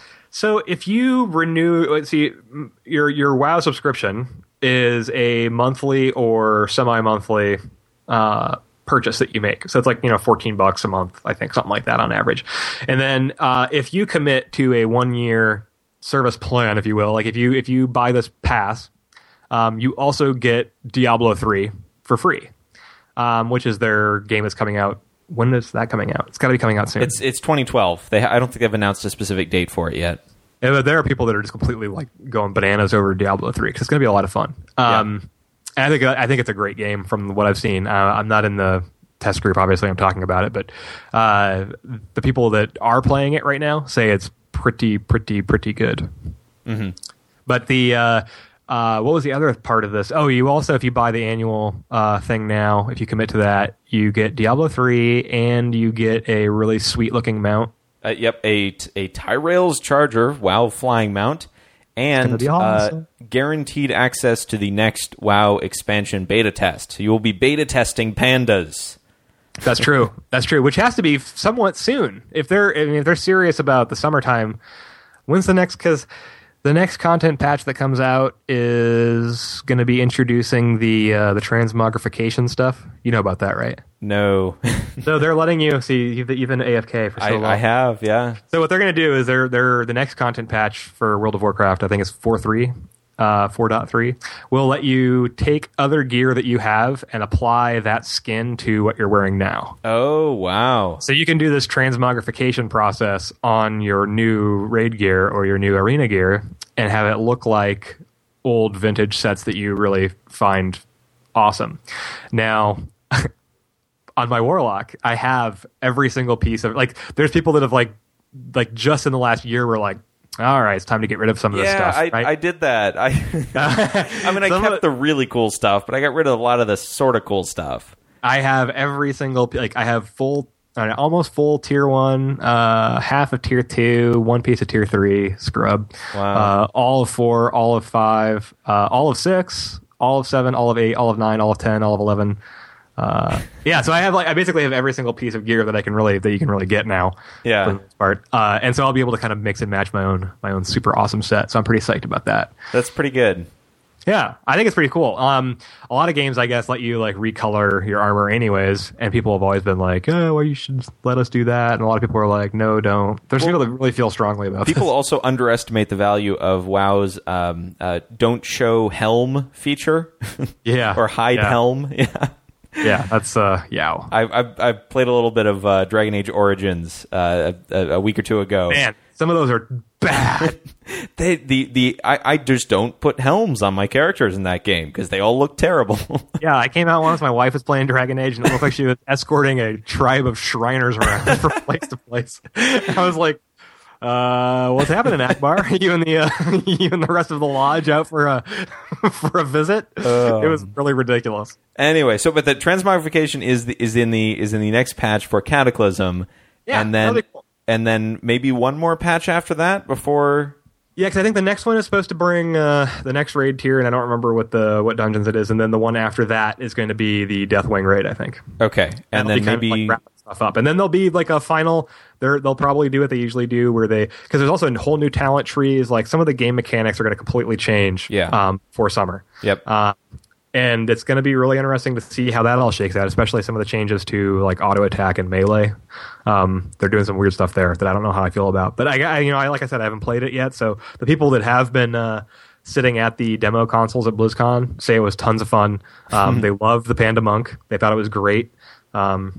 So if you renew, let's see, m- your your WoW subscription is a monthly or semi-monthly uh, purchase that you make. So it's like you know fourteen bucks a month, I think, something like that on average. And then uh, if you commit to a one-year service plan, if you will, like if you if you buy this pass, um, you also get Diablo three for free, um, which is their game that's coming out. When is that coming out? It's got to be coming out soon. It's it's twenty twelve. They I don't think they've announced a specific date for it yet. Yeah, but there are people that are just completely like going bananas over Diablo three because it's going to be a lot of fun. Um, and I think I think it's a great game from what I've seen. Uh, I'm not in the test group, obviously. I'm talking about it, but uh, the people that are playing it right now say it's pretty, pretty, pretty good. Mm-hmm. But the uh, Uh, what was the other part of this? Oh, you also, if you buy the annual uh, thing now, if you commit to that, you get Diablo three and you get a really sweet looking mount. Uh, yep, a a Tyrails Charger WoW flying mount, and awesome. uh, guaranteed access to the next WoW expansion beta test. So you will be beta testing pandas. That's true. That's true. Which has to be somewhat soon. If they're I mean, if they're serious about the summertime, when's the next? Because the next content patch that comes out is going to be introducing the uh, the transmogrification stuff. You know about that, right? No. So they're letting you see. You've, you've been A F K for so I, long. I have, yeah. So what they're going to do is they're they're the next content patch for World of Warcraft. I think it's four point three. Uh, four point three will let you take other gear that you have and apply that skin to what you're wearing now. Oh, wow. So you can do this transmogrification process on your new raid gear or your new arena gear and have it look like old vintage sets that you really find awesome. Now, on my Warlock, I have every single piece of, like, there's people that have, like, like just in the last year were like, all right, it's time to get rid of some of this yeah, stuff. I, right? I did that. I, I mean, I Some kept of, the really cool stuff, but I got rid of a lot of the sort of cool stuff. I have every single, like, I have full, uh, almost full tier one, uh, half of tier two, one piece of tier three scrub, Wow. uh, all of four, all of five, uh, all of six, all of seven, all of eight, all of nine, all of ten, all of eleven. Uh, yeah, so I have like I basically have every single piece of gear that I can really that you can really get now. Yeah, for the most part. Uh, and so I'll be able to kind of mix and match my own my own super awesome set. So I'm pretty psyched about that. That's pretty good. Yeah, I think it's pretty cool. Um, a lot of games, I guess, let you like recolor your armor anyways, and people have always been like, "Oh, well, you should let us do that." And a lot of people are like, "No, don't." There's well, people that really feel strongly about people this. Also underestimate the value of WoW's um, uh, "Don't Show Helm" feature. Yeah, or hide yeah. helm. Yeah. Yeah, that's uh, yeah. I've, I've I've played a little bit of uh, Dragon Age Origins uh, a, a week or two ago. Man, some of those are bad. they the the I, I just don't put helms on my characters in that game because they all look terrible. Yeah, I came out once. My wife was playing Dragon Age, and it looked like she was escorting a tribe of Shriners around from place to place. I was like, Uh, what's happening, Akbar? you and the uh, you and the rest of the lodge out for a for a visit? Um, it was really ridiculous. Anyway, so but the transmogrification is the, is in the is in the next patch for Cataclysm, yeah, and then cool. and then maybe one more patch after that before. Yeah, because I think the next one is supposed to bring uh, the next raid tier, and I don't remember what the what dungeons it is, and then the one after that is going to be the Deathwing raid, I think. Okay, and That'll then be maybe. Kind of like stuff up, and then there'll be like a final. They're, they'll probably do what they usually do, where they because there's also a whole new talent trees. Like some of the game mechanics are going to completely change. Yeah. Um, for summer. Yep. Uh, and it's going to be really interesting to see how that all shakes out, especially some of the changes to like auto attack and melee. Um, they're doing some weird stuff there that I don't know how I feel about. But I, I you know, I, like I said, I haven't played it yet. So the people that have been uh, sitting at the demo consoles at BlizzCon say it was tons of fun. Um, they loved the Panda Monk. They thought it was great. Um,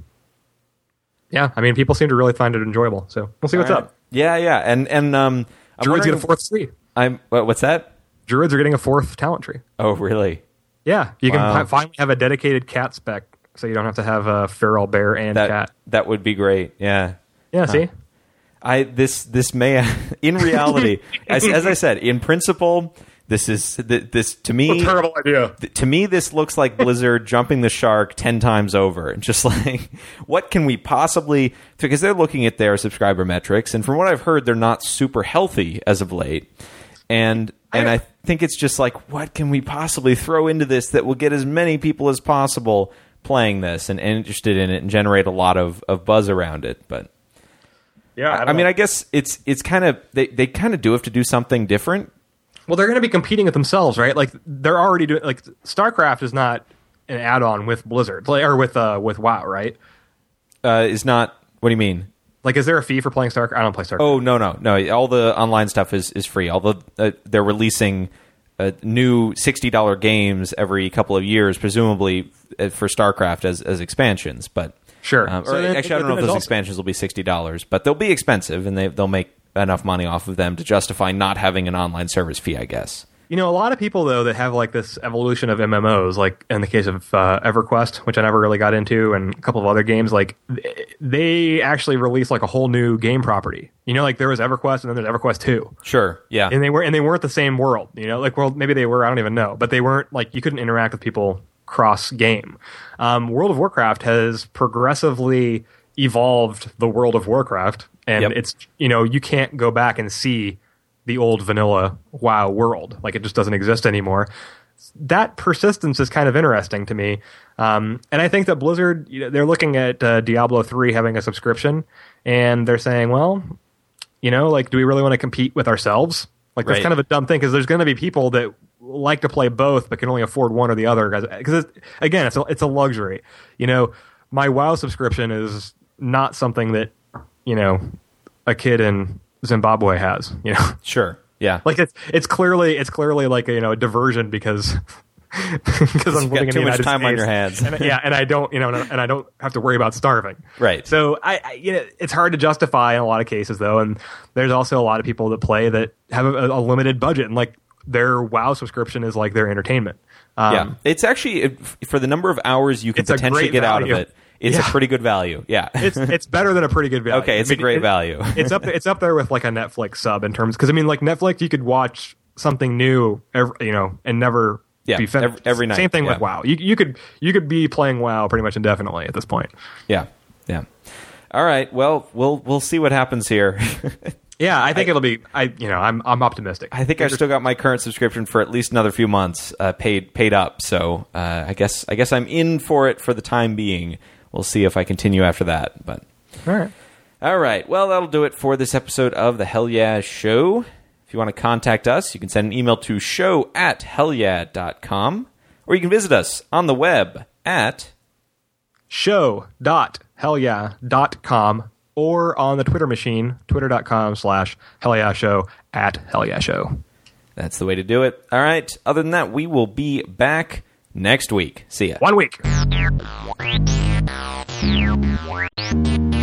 yeah, I mean, people seem to really find it enjoyable. So we'll see what's right. up. Yeah, yeah, and and um, Druids get a fourth tree. I'm what, what's that? Druids are getting a fourth talent tree. Oh, really? Yeah, you wow. can finally have a dedicated cat spec, so you don't have to have a feral bear and that, cat. That would be great. Yeah. Yeah. See, uh, I this this may in reality, as, as I said, in principle, this is this to me. What a terrible idea. To me, this looks like Blizzard jumping the shark ten times over, and just like, what can we possibly? Because they're looking at their subscriber metrics, and from what I've heard, they're not super healthy as of late, and. And I think it's just like, what can we possibly throw into this that will get as many people as possible playing this and, and interested in it and generate a lot of, of buzz around it? But yeah, I, I mean, I guess it's it's kind of they, they kind of do have to do something different. Well, they're going to be competing with themselves, right? Like they're already doing like StarCraft is not an add-on with Blizzard or with uh, with WoW, right? Uh, is not. What do you mean? Like, is there a fee for playing StarCraft? I don't play StarCraft. Oh, no, no, no. All the online stuff is, is free. Although uh, they're releasing uh, new sixty dollars games every couple of years, presumably for StarCraft as, as expansions. But sure. Um, so or then, actually, I don't know if those also- expansions will be sixty dollars, but they'll be expensive, and they, they'll make enough money off of them to justify not having an online service fee, I guess. You know, a lot of people, though, that have like this evolution of M M Os, like in the case of uh, EverQuest, which I never really got into, and a couple of other games, like they actually released like a whole new game property. You know, like there was EverQuest and then there's EverQuest two. Sure, yeah. And they were and they weren't the same world. You know, like well maybe they were. I don't even know, but they weren't like you couldn't interact with people cross game. Um, World of Warcraft has progressively evolved the World of Warcraft, and yep. it's you know you can't go back and see the old vanilla WoW world. Like it just doesn't exist anymore. That persistence is kind of interesting to me. Um, and I think that Blizzard, you know, they're looking at uh, Diablo three having a subscription, and they're saying, well, you know, like, do we really want to compete with ourselves? Like, that's right. kind of a dumb thing, because there's going to be people that like to play both but can only afford one or the other. Because, again, it's a, it's a luxury. You know, my WoW subscription is not something that, you know, a kid in Zimbabwe has, you know? Sure. Yeah, like it's it's clearly it's clearly like a, you know a diversion because because I'm living in the United States. Too much time States, on your hands. and, yeah, and I don't you know and I don't have to worry about starving. Right. So I, I you know it's hard to justify in a lot of cases though, and there's also a lot of people that play that have a, a limited budget and like their WoW subscription is like their entertainment. Um, yeah, it's actually for the number of hours you can potentially get out of it. It's yeah. a pretty good value. Yeah, it's it's better than a pretty good value. Okay, it's I mean, a great it, value. it's up there, it's up there with like a Netflix sub in terms because I mean like Netflix you could watch something new every, you know and never yeah, be finished. Every, every night. Same thing yeah. with WoW. You you could you could be playing WoW pretty much indefinitely at this point. Yeah, yeah. All right. Well, we'll we'll see what happens here. Yeah, I think I, it'll be. I you know I'm I'm optimistic. I think I've still got my current subscription for at least another few months uh, paid paid up. So uh, I guess I guess I'm in for it for the time being. We'll see if I continue after that. But all right, all right. Well, that'll do it for this episode of the Hell Yeah Show. If you want to contact us, you can send an email to show at hellyeah dot com, or you can visit us on the web at show dot hellyeah dot com. Or on the Twitter machine, twitter.com slash hellyeahshow at hellyeahshow. That's the way to do it. All right. Other than that, we will be back next week. See ya. One week.